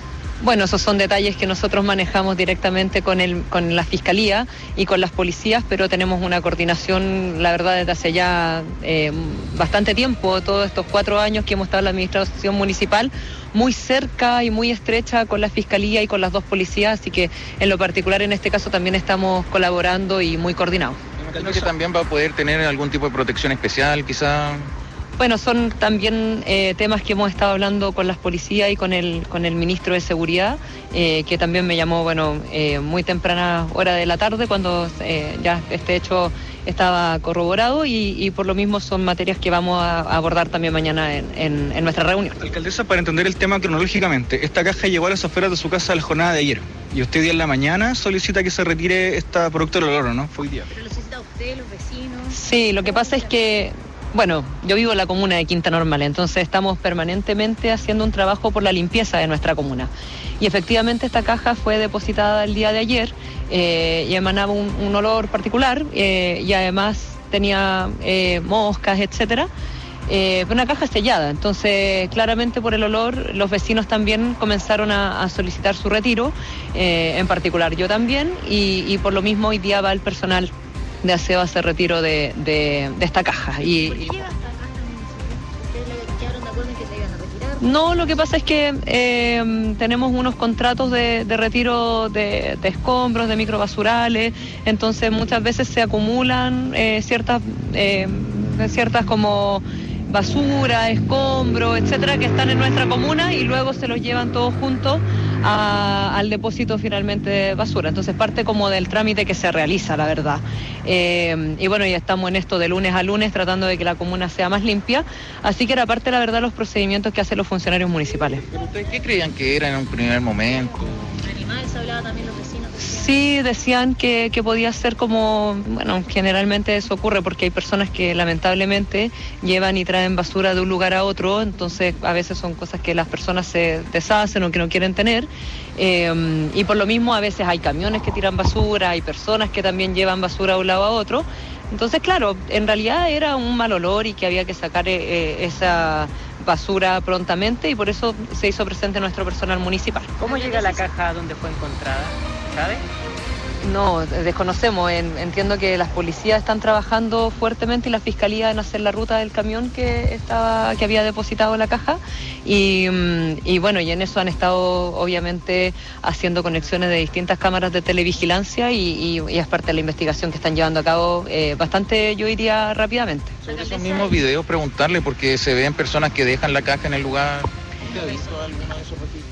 Bueno, esos son detalles que nosotros manejamos directamente con, el, con la Fiscalía y con las policías, pero tenemos una coordinación, la verdad, desde hace ya eh, bastante tiempo, todos estos cuatro años que hemos estado en la administración municipal, muy cerca y muy estrecha con la Fiscalía y con las dos policías, así que en lo particular en este caso también estamos colaborando y muy coordinados. Me imagino que también va a poder tener algún tipo de protección especial, quizá. Bueno, son también eh, temas que hemos estado hablando con las policías y con el con el ministro de Seguridad, eh, que también me llamó, bueno, eh, muy temprana hora de la tarde cuando eh, ya este hecho estaba corroborado y, y por lo mismo son materias que vamos a abordar también mañana en, en, en nuestra reunión. Alcaldesa, para entender el tema cronológicamente, esta caja llegó a las afueras de su casa a la jornada de ayer y usted día en la mañana solicita que se retire esta producto del olor, ¿no? Fue hoy día. ¿Pero lo solicita usted, los vecinos? Sí, lo que pasa es que... Bueno, yo vivo en la comuna de Quinta Normal, entonces estamos permanentemente haciendo un trabajo por la limpieza de nuestra comuna. Y efectivamente esta caja fue depositada el día de ayer eh, y emanaba un, un olor particular eh, y además tenía eh, moscas, etcétera. Eh, una caja sellada, entonces claramente por el olor los vecinos también comenzaron a, a solicitar su retiro, eh, en particular yo también, y, y por lo mismo hoy día va el personal de aseo a hacer retiro de, de, de esta caja. Y, ¿Por qué lleva esta caja al municipio? ¿Ustedes quedaron de acuerdo en que se iban a retirar? No, lo que pasa es que eh, tenemos unos contratos de, de retiro de, de escombros, de microbasurales, entonces muchas veces se acumulan eh, ciertas, eh, ciertas como basura, escombros, etcétera, que están en nuestra comuna y luego se los llevan todos juntos a, al depósito finalmente de basura. Entonces parte como del trámite que se realiza, la verdad. Eh, y bueno, ya estamos en esto de lunes a lunes tratando de que la comuna sea más limpia, así que era parte, la verdad, los procedimientos que hacen los funcionarios municipales. ¿Pero ustedes qué creían que era en un primer momento? Animales, se hablaba también los vecinos. Sí, decían que, que podía ser como, bueno, generalmente eso ocurre porque hay personas que lamentablemente llevan y traen basura de un lugar a otro, entonces a veces son cosas que las personas se deshacen o que no quieren tener, eh, y por lo mismo a veces hay camiones que tiran basura, hay personas que también llevan basura de un lado a otro, entonces claro, en realidad era un mal olor y que había que sacar eh, esa basura prontamente y por eso se hizo presente nuestro personal municipal. ¿Cómo llega la caja donde fue encontrada? ¿Sabe? No, desconocemos. En, entiendo que las policías están trabajando fuertemente y la fiscalía en hacer la ruta del camión que estaba, que había depositado la caja y, y bueno, y en eso han estado obviamente haciendo conexiones de distintas cámaras de televigilancia y, y, y es parte de la investigación que están llevando a cabo eh, bastante, yo diría, rápidamente. Sobre esos mismos videos preguntarle porque se ven personas que dejan la caja en el lugar. ¿Usted ha visto alguno de esos registros?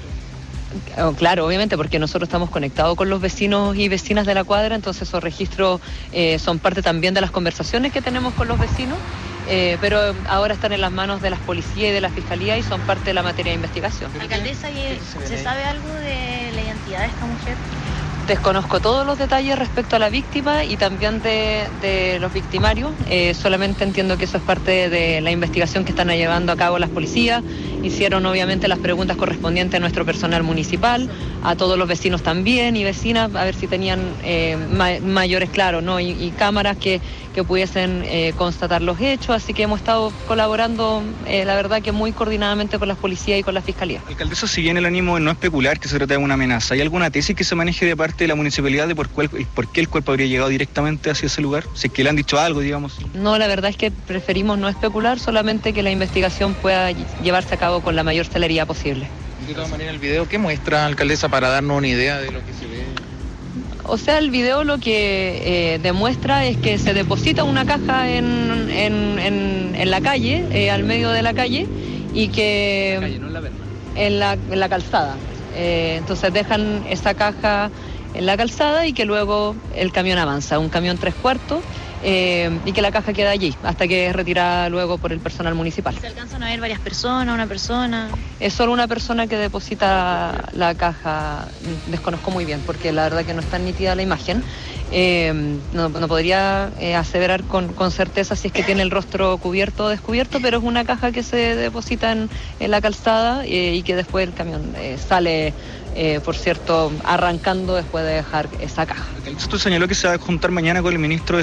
Claro, obviamente, porque nosotros estamos conectados con los vecinos y vecinas de la cuadra, entonces esos registros eh, son parte también de las conversaciones que tenemos con los vecinos, eh, pero ahora están en las manos de las policías y de la fiscalía y son parte de la materia de investigación. Alcaldesa, ¿se sabe algo de la identidad de esta mujer? Desconozco todos los detalles respecto a la víctima y también de, de los victimarios. Eh, solamente entiendo que eso es parte de la investigación que están llevando a cabo las policías. Hicieron obviamente las preguntas correspondientes a nuestro personal municipal, a todos los vecinos también y vecinas, a ver si tenían eh, ma mayores, claro, ¿no? y, y cámaras que, que pudiesen eh, constatar los hechos. Así que hemos estado colaborando, eh, la verdad que muy coordinadamente con las policías y con la fiscalía. Alcaldesa, si bien el ánimo de no especular que se trata de una amenaza, ¿hay alguna tesis que se maneje de parte de la municipalidad de por, cuál, por qué el cuerpo habría llegado directamente hacia ese lugar? Si es que le han dicho algo, digamos. No, la verdad es que preferimos no especular, solamente que la investigación pueda llevarse a cabo con la mayor celeridad posible. De todas maneras, el video, ¿qué muestra, alcaldesa, para darnos una idea de lo que se ve? O sea, el video lo que eh, demuestra es que se deposita una caja en, en, en, en la calle, eh, al medio de la calle, y que... La calle, no en la verma. En la, en la calzada. Eh, entonces dejan esa caja en la calzada y que luego el camión avanza, un camión tres cuartos, eh, y que la caja queda allí hasta que es retirada luego por el personal municipal. ¿Se alcanzan a ver varias personas, una persona? Es solo una persona que deposita la caja, desconozco muy bien porque la verdad que no es tan nítida la imagen. Eh, no, no podría eh, aseverar con, con certeza si es que tiene el rostro cubierto o descubierto, pero es una caja que se deposita en, en la calzada eh, y que después el camión eh, sale, eh, por cierto, arrancando después de dejar esa caja. Usted señaló que se va a juntar mañana con el ministro de Seguridad.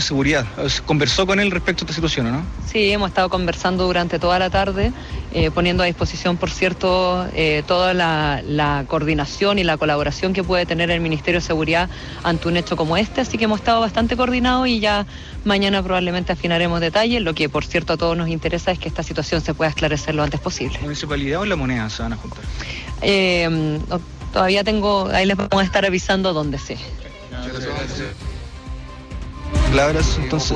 conversó con él respecto a esta situación, ¿no? Sí, hemos estado conversando durante toda la tarde, eh, poniendo a disposición, por cierto, eh, toda la, la coordinación y la colaboración que puede tener el Ministerio de Seguridad ante un hecho como este, así que hemos estado bastante coordinados y ya mañana probablemente afinaremos detalles. Lo que, por cierto, a todos nos interesa es que esta situación se pueda esclarecer lo antes posible. ¿La municipalidad o la moneda se van a juntar? Eh, todavía tengo, ahí les vamos a estar avisando dónde sí. Palabras, entonces.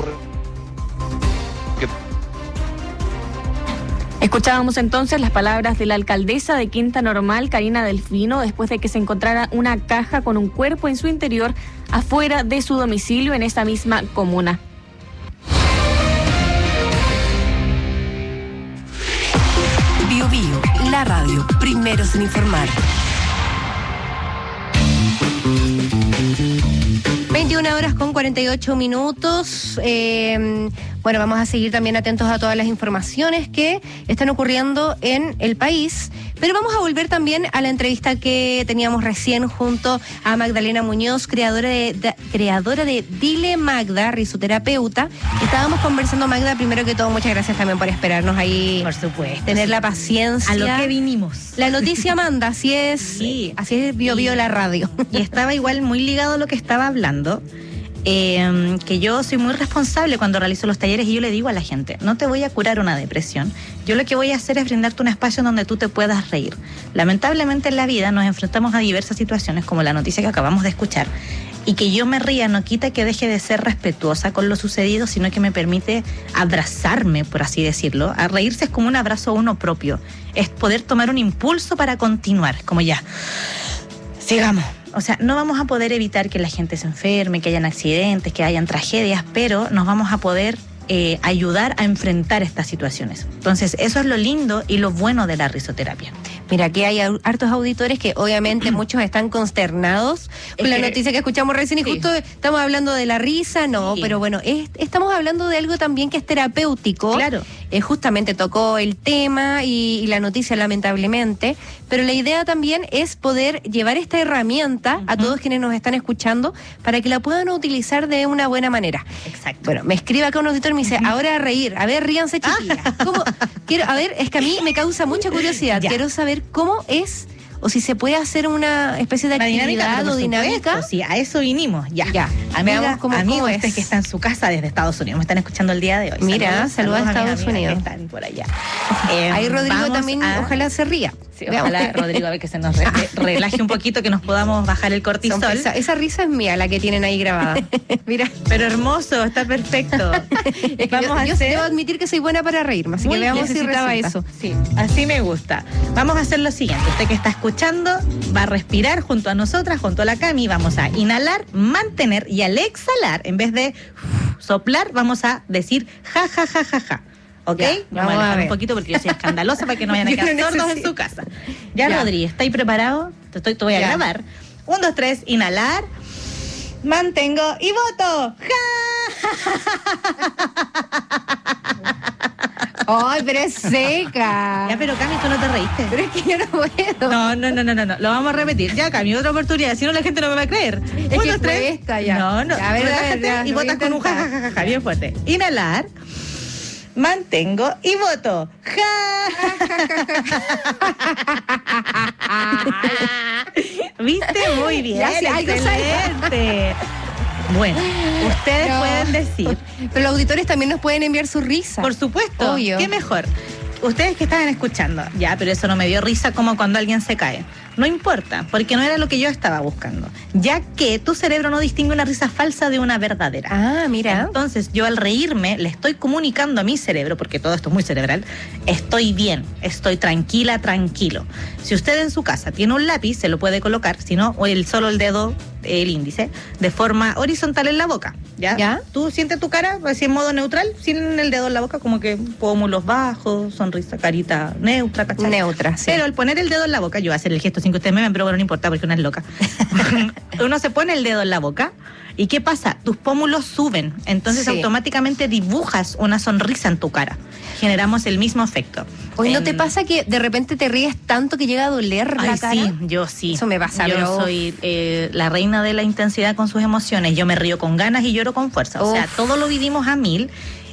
Escuchábamos entonces las palabras de la alcaldesa de Quinta Normal, Karina Delfino, después de que se encontrara una caja con un cuerpo en su interior afuera de su domicilio en esa misma comuna. Bio Bio, la radio, primeros en informar. veintiuna horas con cuarenta y ocho minutos. Eh, bueno, vamos a seguir también atentos a todas las informaciones que están ocurriendo en el país. Pero vamos a volver también a la entrevista que teníamos recién junto a Magdalena Muñoz, creadora de, de, creadora de Dile Magda, risoterapeuta. Estábamos conversando, Magda, primero que todo, muchas gracias también por esperarnos ahí. Por supuesto. Tener la paciencia. A lo que vinimos. La noticia manda, así es. Sí. Así es Bio Bio la radio. Y estaba igual muy ligado a lo que estaba hablando. Eh, que yo soy muy responsable cuando realizo los talleres y yo le digo a la gente, no te voy a curar una depresión, yo lo que voy a hacer es brindarte un espacio en donde tú te puedas reír. Lamentablemente en la vida nos enfrentamos a diversas situaciones como la noticia que acabamos de escuchar, y que yo me ría no quita que deje de ser respetuosa con lo sucedido, sino que me permite abrazarme, por así decirlo. A reírse es como un abrazo a uno propio, es poder tomar un impulso para continuar, como ya, sigamos. O sea, no vamos a poder evitar que la gente se enferme, que hayan accidentes, que hayan tragedias, pero nos vamos a poder eh, ayudar a enfrentar estas situaciones. Entonces, eso es lo lindo y lo bueno de la risoterapia. Mira, aquí hay hartos auditores que obviamente muchos están consternados con la noticia que escuchamos recién y sí. Justo estamos hablando de la risa, no, sí. Pero bueno, es, estamos hablando de algo también que es terapéutico. Claro. Eh, justamente tocó el tema y, y la noticia lamentablemente, pero la idea también es poder llevar esta herramienta uh-huh. a todos quienes nos están escuchando para que la puedan utilizar de una buena manera. Exacto. Bueno, me escribe acá un auditor y me dice, uh-huh. ahora a reír, a ver, ríanse chiquillas. ¿Cómo? Quiero, a ver, es que a mí me causa mucha curiosidad, ya. Quiero saber cómo es, o si se puede hacer una especie de una actividad dinámica, o dinámica. Sí, a eso vinimos, ya. Ya, amiga, veamos cómo, amigo, cómo usted es. que está en su casa desde Estados Unidos, me están escuchando el día de hoy. Mira, saludos a Estados a Unidos. Que están por allá. Eh, Ahí Rodrigo también, a... ojalá se ría. Sí, ojalá, Rodrigo, a ver que se nos re, relaje un poquito, que nos podamos bajar el cortisol. Esa, esa risa es mía, la que tienen ahí grabada. Mira, pero hermoso, está perfecto. Es Vamos yo, a yo hacer... debo admitir que soy buena para reírme, así Muy que veamos si resulta eso. Sí, así me gusta. Vamos a hacer lo siguiente. Usted que está escuchando va a respirar junto a nosotras, junto a la Cami. Vamos a inhalar, mantener y al exhalar, en vez de uf, soplar, vamos a decir ja, ja, ja, ja, ja. ¿Ok? Ya, vamos, vamos a ver un poquito porque yo soy escandalosa para que no vayan a quedar no sordos en su casa. Ya, ya. Rodri, ¿está ahí preparado? Te, estoy, te voy a ya. grabar. Un, dos, tres, inhalar. Mantengo y voto. ¡Ay, pero es seca! Ya, pero Cami, tú no te reíste. Pero es que yo no puedo. No, no, no, no, no, no. Lo vamos a repetir. Ya, Cami, otra oportunidad. Si no, la gente no me va a creer. Es un, dos, tres. Ya. No, no. Ya, a ver, a ver, ya, y votas con un jajajaja, bien fuerte. Inhalar. Mantengo y voto. ¡Ja! ¿Viste? Muy bien. Ya, sí, excelente. Bueno, ustedes pero, pueden decir. Pero los auditores también nos pueden enviar su risa. Por supuesto. Obvio. ¿Qué mejor? Ustedes que estaban escuchando. Ya, pero eso no me dio risa como cuando alguien se cae. No importa, porque no era lo que yo estaba buscando. Ya que tu cerebro no distingue una risa falsa de una verdadera. Ah, mira. Entonces, yo al reírme le estoy comunicando a mi cerebro, porque todo esto es muy cerebral, estoy bien, estoy tranquila, tranquilo. Si usted en su casa tiene un lápiz, se lo puede colocar, si no, o el, solo el dedo, el índice, de forma horizontal en la boca. ¿Ya? ¿Ya? Tú sientes tu cara así en modo neutral, sin el dedo en la boca, como que pómulos bajos, sonrisa. sonrisa, carita neutra, ¿cachai? Neutra, sí. Pero al poner el dedo en la boca, yo voy a hacer el gesto sin que ustedes me vean, pero bueno, no importa porque una es loca. Uno se pone el dedo en la boca y ¿qué pasa? Tus pómulos suben, entonces Sí. automáticamente dibujas una sonrisa en tu cara. Generamos el mismo efecto. Hoy ¿no En- te pasa que de repente te ríes tanto que llega a doler la Ay, cara? sí, yo sí. Eso me pasa, Yo pero- soy eh, la reina de la intensidad con sus emociones. Yo me río con ganas y lloro con fuerza. O sea, Uf. todo lo vivimos a mil.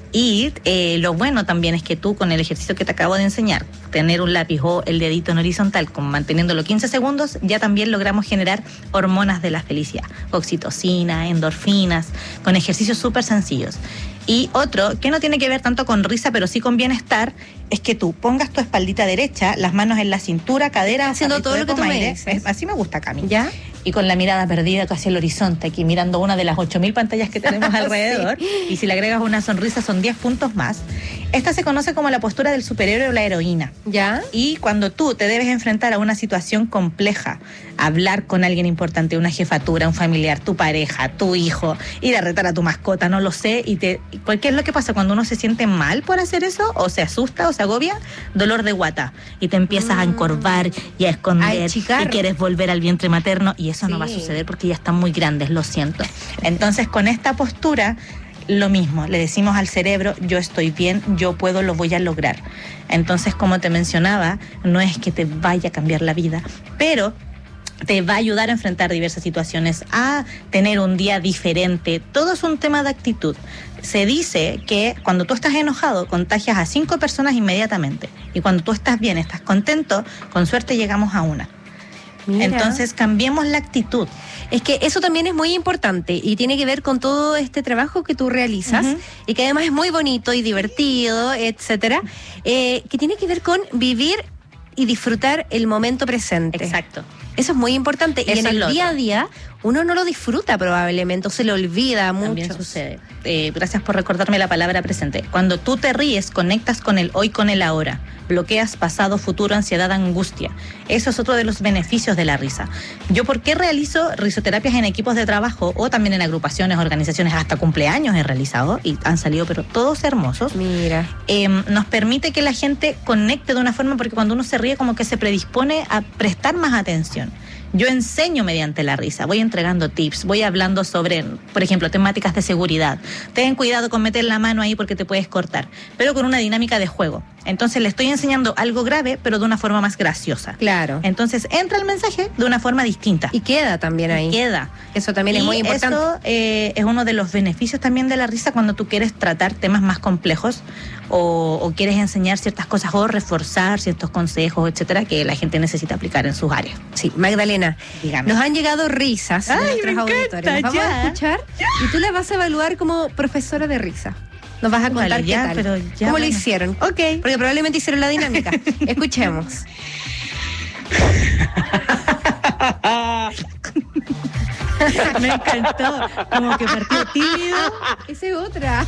Y eh, lo bueno también es que tú, con el ejercicio que te acabo de enseñar, tener un lápiz o el dedito en horizontal, con manteniéndolo quince segundos, ya también logramos generar hormonas de la felicidad. Oxitocina, endorfinas, con ejercicios súper sencillos. Y otro, que no tiene que ver tanto con risa, pero sí con bienestar, es que tú pongas tu espaldita derecha, las manos en la cintura, cadera, Haciendo hacia todo lo que tú me aire. dices. Es- Así me gusta, Cami. ¿Ya? Y con la mirada perdida hacia el horizonte, aquí mirando una de las ocho mil pantallas que tenemos alrededor. Y si le agregas una sonrisa son diez puntos más. Esta se conoce como la postura del superhéroe o la heroína. ¿Ya? Y cuando tú te debes enfrentar a una situación compleja, hablar con alguien importante, una jefatura, un familiar, tu pareja, tu hijo, ir a retar a tu mascota, no lo sé, y te y ¿qué es lo que pasa cuando uno se siente mal por hacer eso? O se asusta o se agobia, dolor de guata. Y te empiezas a encorvar y a A esconder achicar. y quieres volver al vientre materno, y eso no va a Sí. suceder porque ya están muy grandes, lo siento. Entonces, con esta postura, lo mismo, le decimos al cerebro, yo estoy bien, yo puedo, lo voy a lograr. Entonces, como te mencionaba, no es que te vaya a cambiar la vida, pero te va a ayudar a enfrentar diversas situaciones, a tener un día diferente. Todo es un tema de actitud. Se dice que cuando tú estás enojado, contagias a cinco personas inmediatamente. Y cuando tú estás bien, estás contento, con suerte llegamos a una. Mira. Entonces, cambiemos la actitud. Es que eso también es muy importante y tiene que ver con todo este trabajo que tú realizas Ujú. y que además es muy bonito y divertido, etcétera, eh, que tiene que ver con vivir y disfrutar el momento presente. Exacto. Eso es muy importante y Eso en es el lo día a otro. día uno no lo disfruta probablemente o se le olvida También mucho. sucede. Eh, gracias por recordarme la palabra presente. Cuando tú te ríes, conectas con el hoy, con el ahora. Bloqueas pasado, futuro, ansiedad, angustia. Eso es otro de los beneficios de la risa. Yo, ¿por qué realizo risoterapias en equipos de trabajo o también en agrupaciones, organizaciones, hasta cumpleaños he realizado y han salido, pero todos hermosos? Mira. Eh, nos permite que la gente conecte de una forma, porque cuando uno se ríe como que se predispone a prestar más atención. Yo enseño mediante la risa, voy entregando tips, voy hablando sobre, por ejemplo, temáticas de seguridad. Ten cuidado con meter la mano ahí porque te puedes cortar, pero con una dinámica de juego. Entonces le estoy enseñando algo grave, pero de una forma más graciosa. Claro. Entonces entra el mensaje de una forma distinta. Y queda también ahí. Y queda. Eso también es Y muy importante. Eso eh, es uno de los beneficios también de la risa cuando tú quieres tratar temas más complejos o, o quieres enseñar ciertas cosas o reforzar ciertos consejos, etcétera, que la gente necesita aplicar en sus áreas. Sí, Magdalena, Dígame. nos han llegado risas de Ay, nuestros me auditores. encanta, Las vamos ya. a escuchar y tú las vas a evaluar como profesora de risa. Nos vas a contar Vale, qué ya, tal. pero ya, ¿Cómo lo bueno. hicieron? Ok. Porque probablemente hicieron la dinámica. Escuchemos. Me encantó. Como que partió tímido. Esa es otra.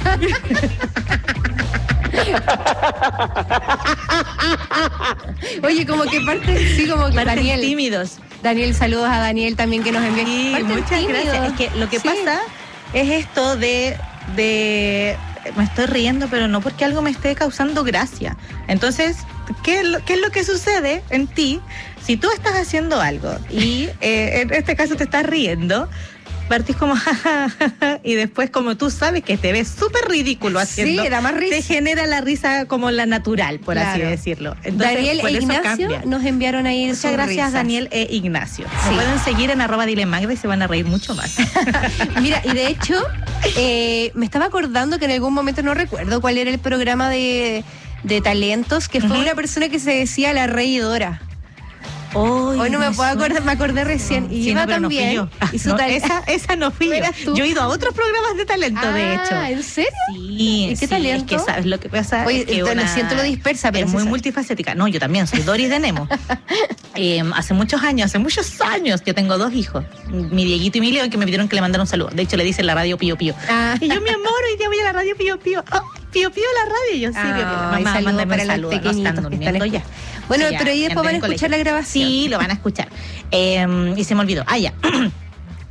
Oye, como que parte, sí, como que Parten Daniel. tímidos. Daniel, saludos a Daniel también que nos envió. Sí, Parten muchas tímidos. gracias. Es que lo que Sí. pasa es esto de, de me estoy riendo, pero no porque algo me esté causando gracia. Entonces, ¿qué es lo, qué es lo que sucede en ti si tú estás haciendo algo y eh, en este caso te estás riendo? Partís como y después como tú sabes que te ves súper ridículo haciendo, Sí, da más risa. te genera la risa como la natural, por así Claro. decirlo. Entonces, Daniel por e eso Ignacio cambia. nos enviaron ahí sus Muchas gracias, risas. Daniel e Ignacio. Sí. Me pueden seguir en arroba dile Magda y se van a reír mucho más. Mira, y de hecho, eh, me estaba acordando que en algún momento, no recuerdo cuál era el programa de, de talentos, que fue Ujú. una persona que se decía la reidora. Hoy, Hoy no me puedo acordar, me acordé recién. Y Sí, iba no, pero no también. fui yo. Ah, y su no, tal- esa, esa no fui yo. ¿Eras tú? Yo he ido a otros programas de talento, de Ah, hecho. ¿en serio? Sí, ¿Y qué sí, talento? Es que sabes lo que pasa. Oye, es que lo una- siento lo dispersa, pero es sí muy sabe. multifacética. No, yo también soy Doris de Nemo. Eh, hace muchos años, hace muchos años, yo tengo dos hijos, mi Dieguito y mi León, que me pidieron que le mandara un saludo. De hecho, le dicen la radio Pío Pío. Ah. Y yo, mi amor, hoy día voy a la radio Pío Pío. Oh, Pío Pío la radio. Y yo, sí, Ay, Pío Pío. Mamá, saludo mándame para un los saludo. No pequeñitos están que durmiendo están ya. Bueno, Sí, pero ahí ya, después ya van a en escuchar la colegio. grabación. Sí, lo van a escuchar. Eh, y se me olvidó. Ah, ya.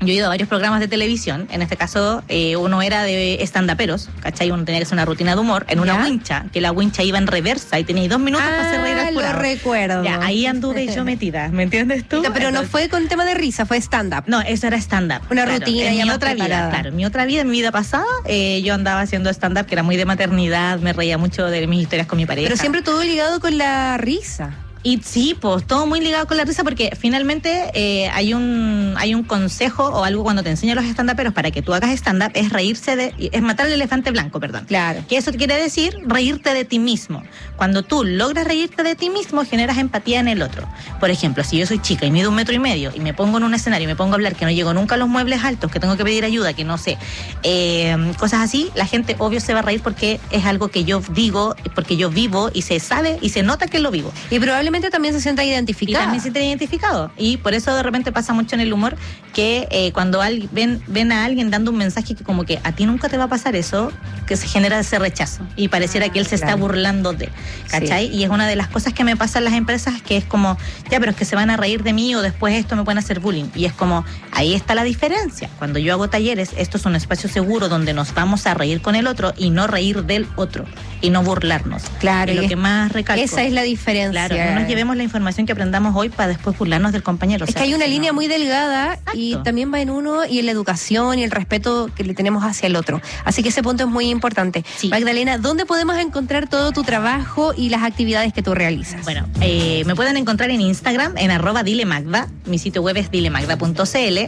yo he ido a varios programas de televisión, en este caso eh, uno era de stand-uperos, ¿cachai? Uno tenía que hacer una rutina de humor en una ¿Ya? wincha, que la wincha iba en reversa y tenía dos minutos Ah, para hacer reír al lo jurado. recuerdo. Ya, ahí anduve yo metida, ¿me entiendes tú? Pero no Entonces- fue con tema de risa, fue stand-up. No, eso era stand-up. Una claro. rutina En ya mi más otra vida, preparada. claro, en mi otra vida, en mi vida pasada, eh, yo andaba haciendo stand-up, que era muy de maternidad, me reía mucho de mis historias con mi pareja. Pero siempre todo ligado con la risa. Y sí, pues todo muy ligado con la risa porque finalmente eh, hay un hay un consejo o algo cuando te enseñan los stand-uperos para que tú hagas stand-up es reírse de, es matar al elefante blanco, perdón. Claro. Que eso quiere decir reírte de ti mismo. Cuando tú logras reírte de ti mismo, generas empatía en el otro. Por ejemplo, si yo soy chica y mido un metro y medio y me pongo en un escenario y me pongo a hablar que no llego nunca a los muebles altos, que tengo que pedir ayuda, que no sé, eh, cosas así, la gente obvio se va a reír porque es algo que yo digo, porque yo vivo y se sabe y se nota que lo vivo. Y probablemente también se sienta Y identificada. también se siente identificado. Y por eso de repente pasa mucho en el humor que eh, cuando alguien, ven, ven a alguien dando un mensaje que como que a ti nunca te va a pasar eso, que se genera ese rechazo. Y pareciera que él se claro. está burlando de, ¿cachai? Sí. Y es una de las cosas que me pasa en las empresas que es como, ya, pero es que se van a reír de mí o después esto me pueden hacer bullying. Y es como, ahí está la diferencia. Cuando yo hago talleres, esto es un espacio seguro donde nos vamos a reír con el otro y no reír del otro. Y no burlarnos. Claro, Es lo y que es- más recalco. Esa es la diferencia. Claro, no nos llevemos la información que aprendamos hoy para después burlarnos del compañero. O Es sea, que hay una no. línea muy delgada y también va en uno y en la educación y el respeto que le tenemos hacia el otro. Así que ese punto es muy importante. Magdalena, ¿dónde podemos encontrar todo tu trabajo y las actividades que tú realizas? Bueno, eh, me pueden encontrar en Instagram, en arroba dilemagda. Mi sitio web es dilemagda punto cl.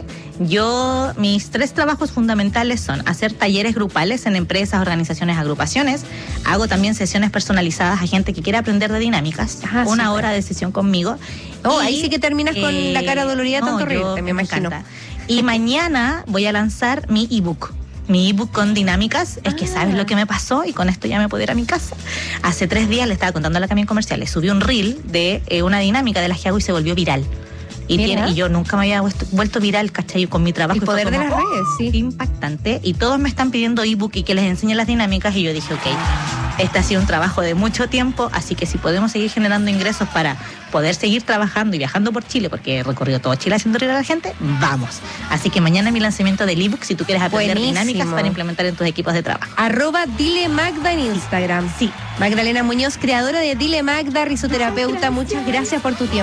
Yo, mis tres trabajos fundamentales son hacer talleres grupales en empresas, organizaciones, agrupaciones. Hago también sesiones personalizadas a gente que quiere aprender de dinámicas. Ajá, una súper. hora de sesión conmigo. Oh, Y, ahí sí que terminas con eh, la cara dolorida no, tanto yo- reírte, me imagino. encanta. Y mañana voy a lanzar mi ebook. Mi ebook con dinámicas. Es que sabes lo que me pasó y con esto ya me puedo ir a mi casa. Hace tres días le estaba contando a la Camión Comerciales. Subí un reel de eh, una dinámica de las que hago y se volvió viral. Y, Mira. tiene, y yo nunca me había vuelto, vuelto viral, ¿cachai? Con mi trabajo. El y fue poder de como, las redes, ¡oh! Impactante. Y todos me están pidiendo ebook y que les enseñe las dinámicas. Y yo dije, ok, este ha sido un trabajo de mucho tiempo. Así que si podemos seguir generando ingresos para poder seguir trabajando y viajando por Chile, porque he recorrido todo Chile haciendo reír a la gente, vamos. Así que mañana mi lanzamiento del ebook, si tú quieres aprender Buenísimo. dinámicas para implementar en tus equipos de trabajo. Arroba Dile Magda en Instagram. Sí. Magdalena Muñoz, creadora de Dile Magda, risoterapeuta, muchas gracias por tu tiempo.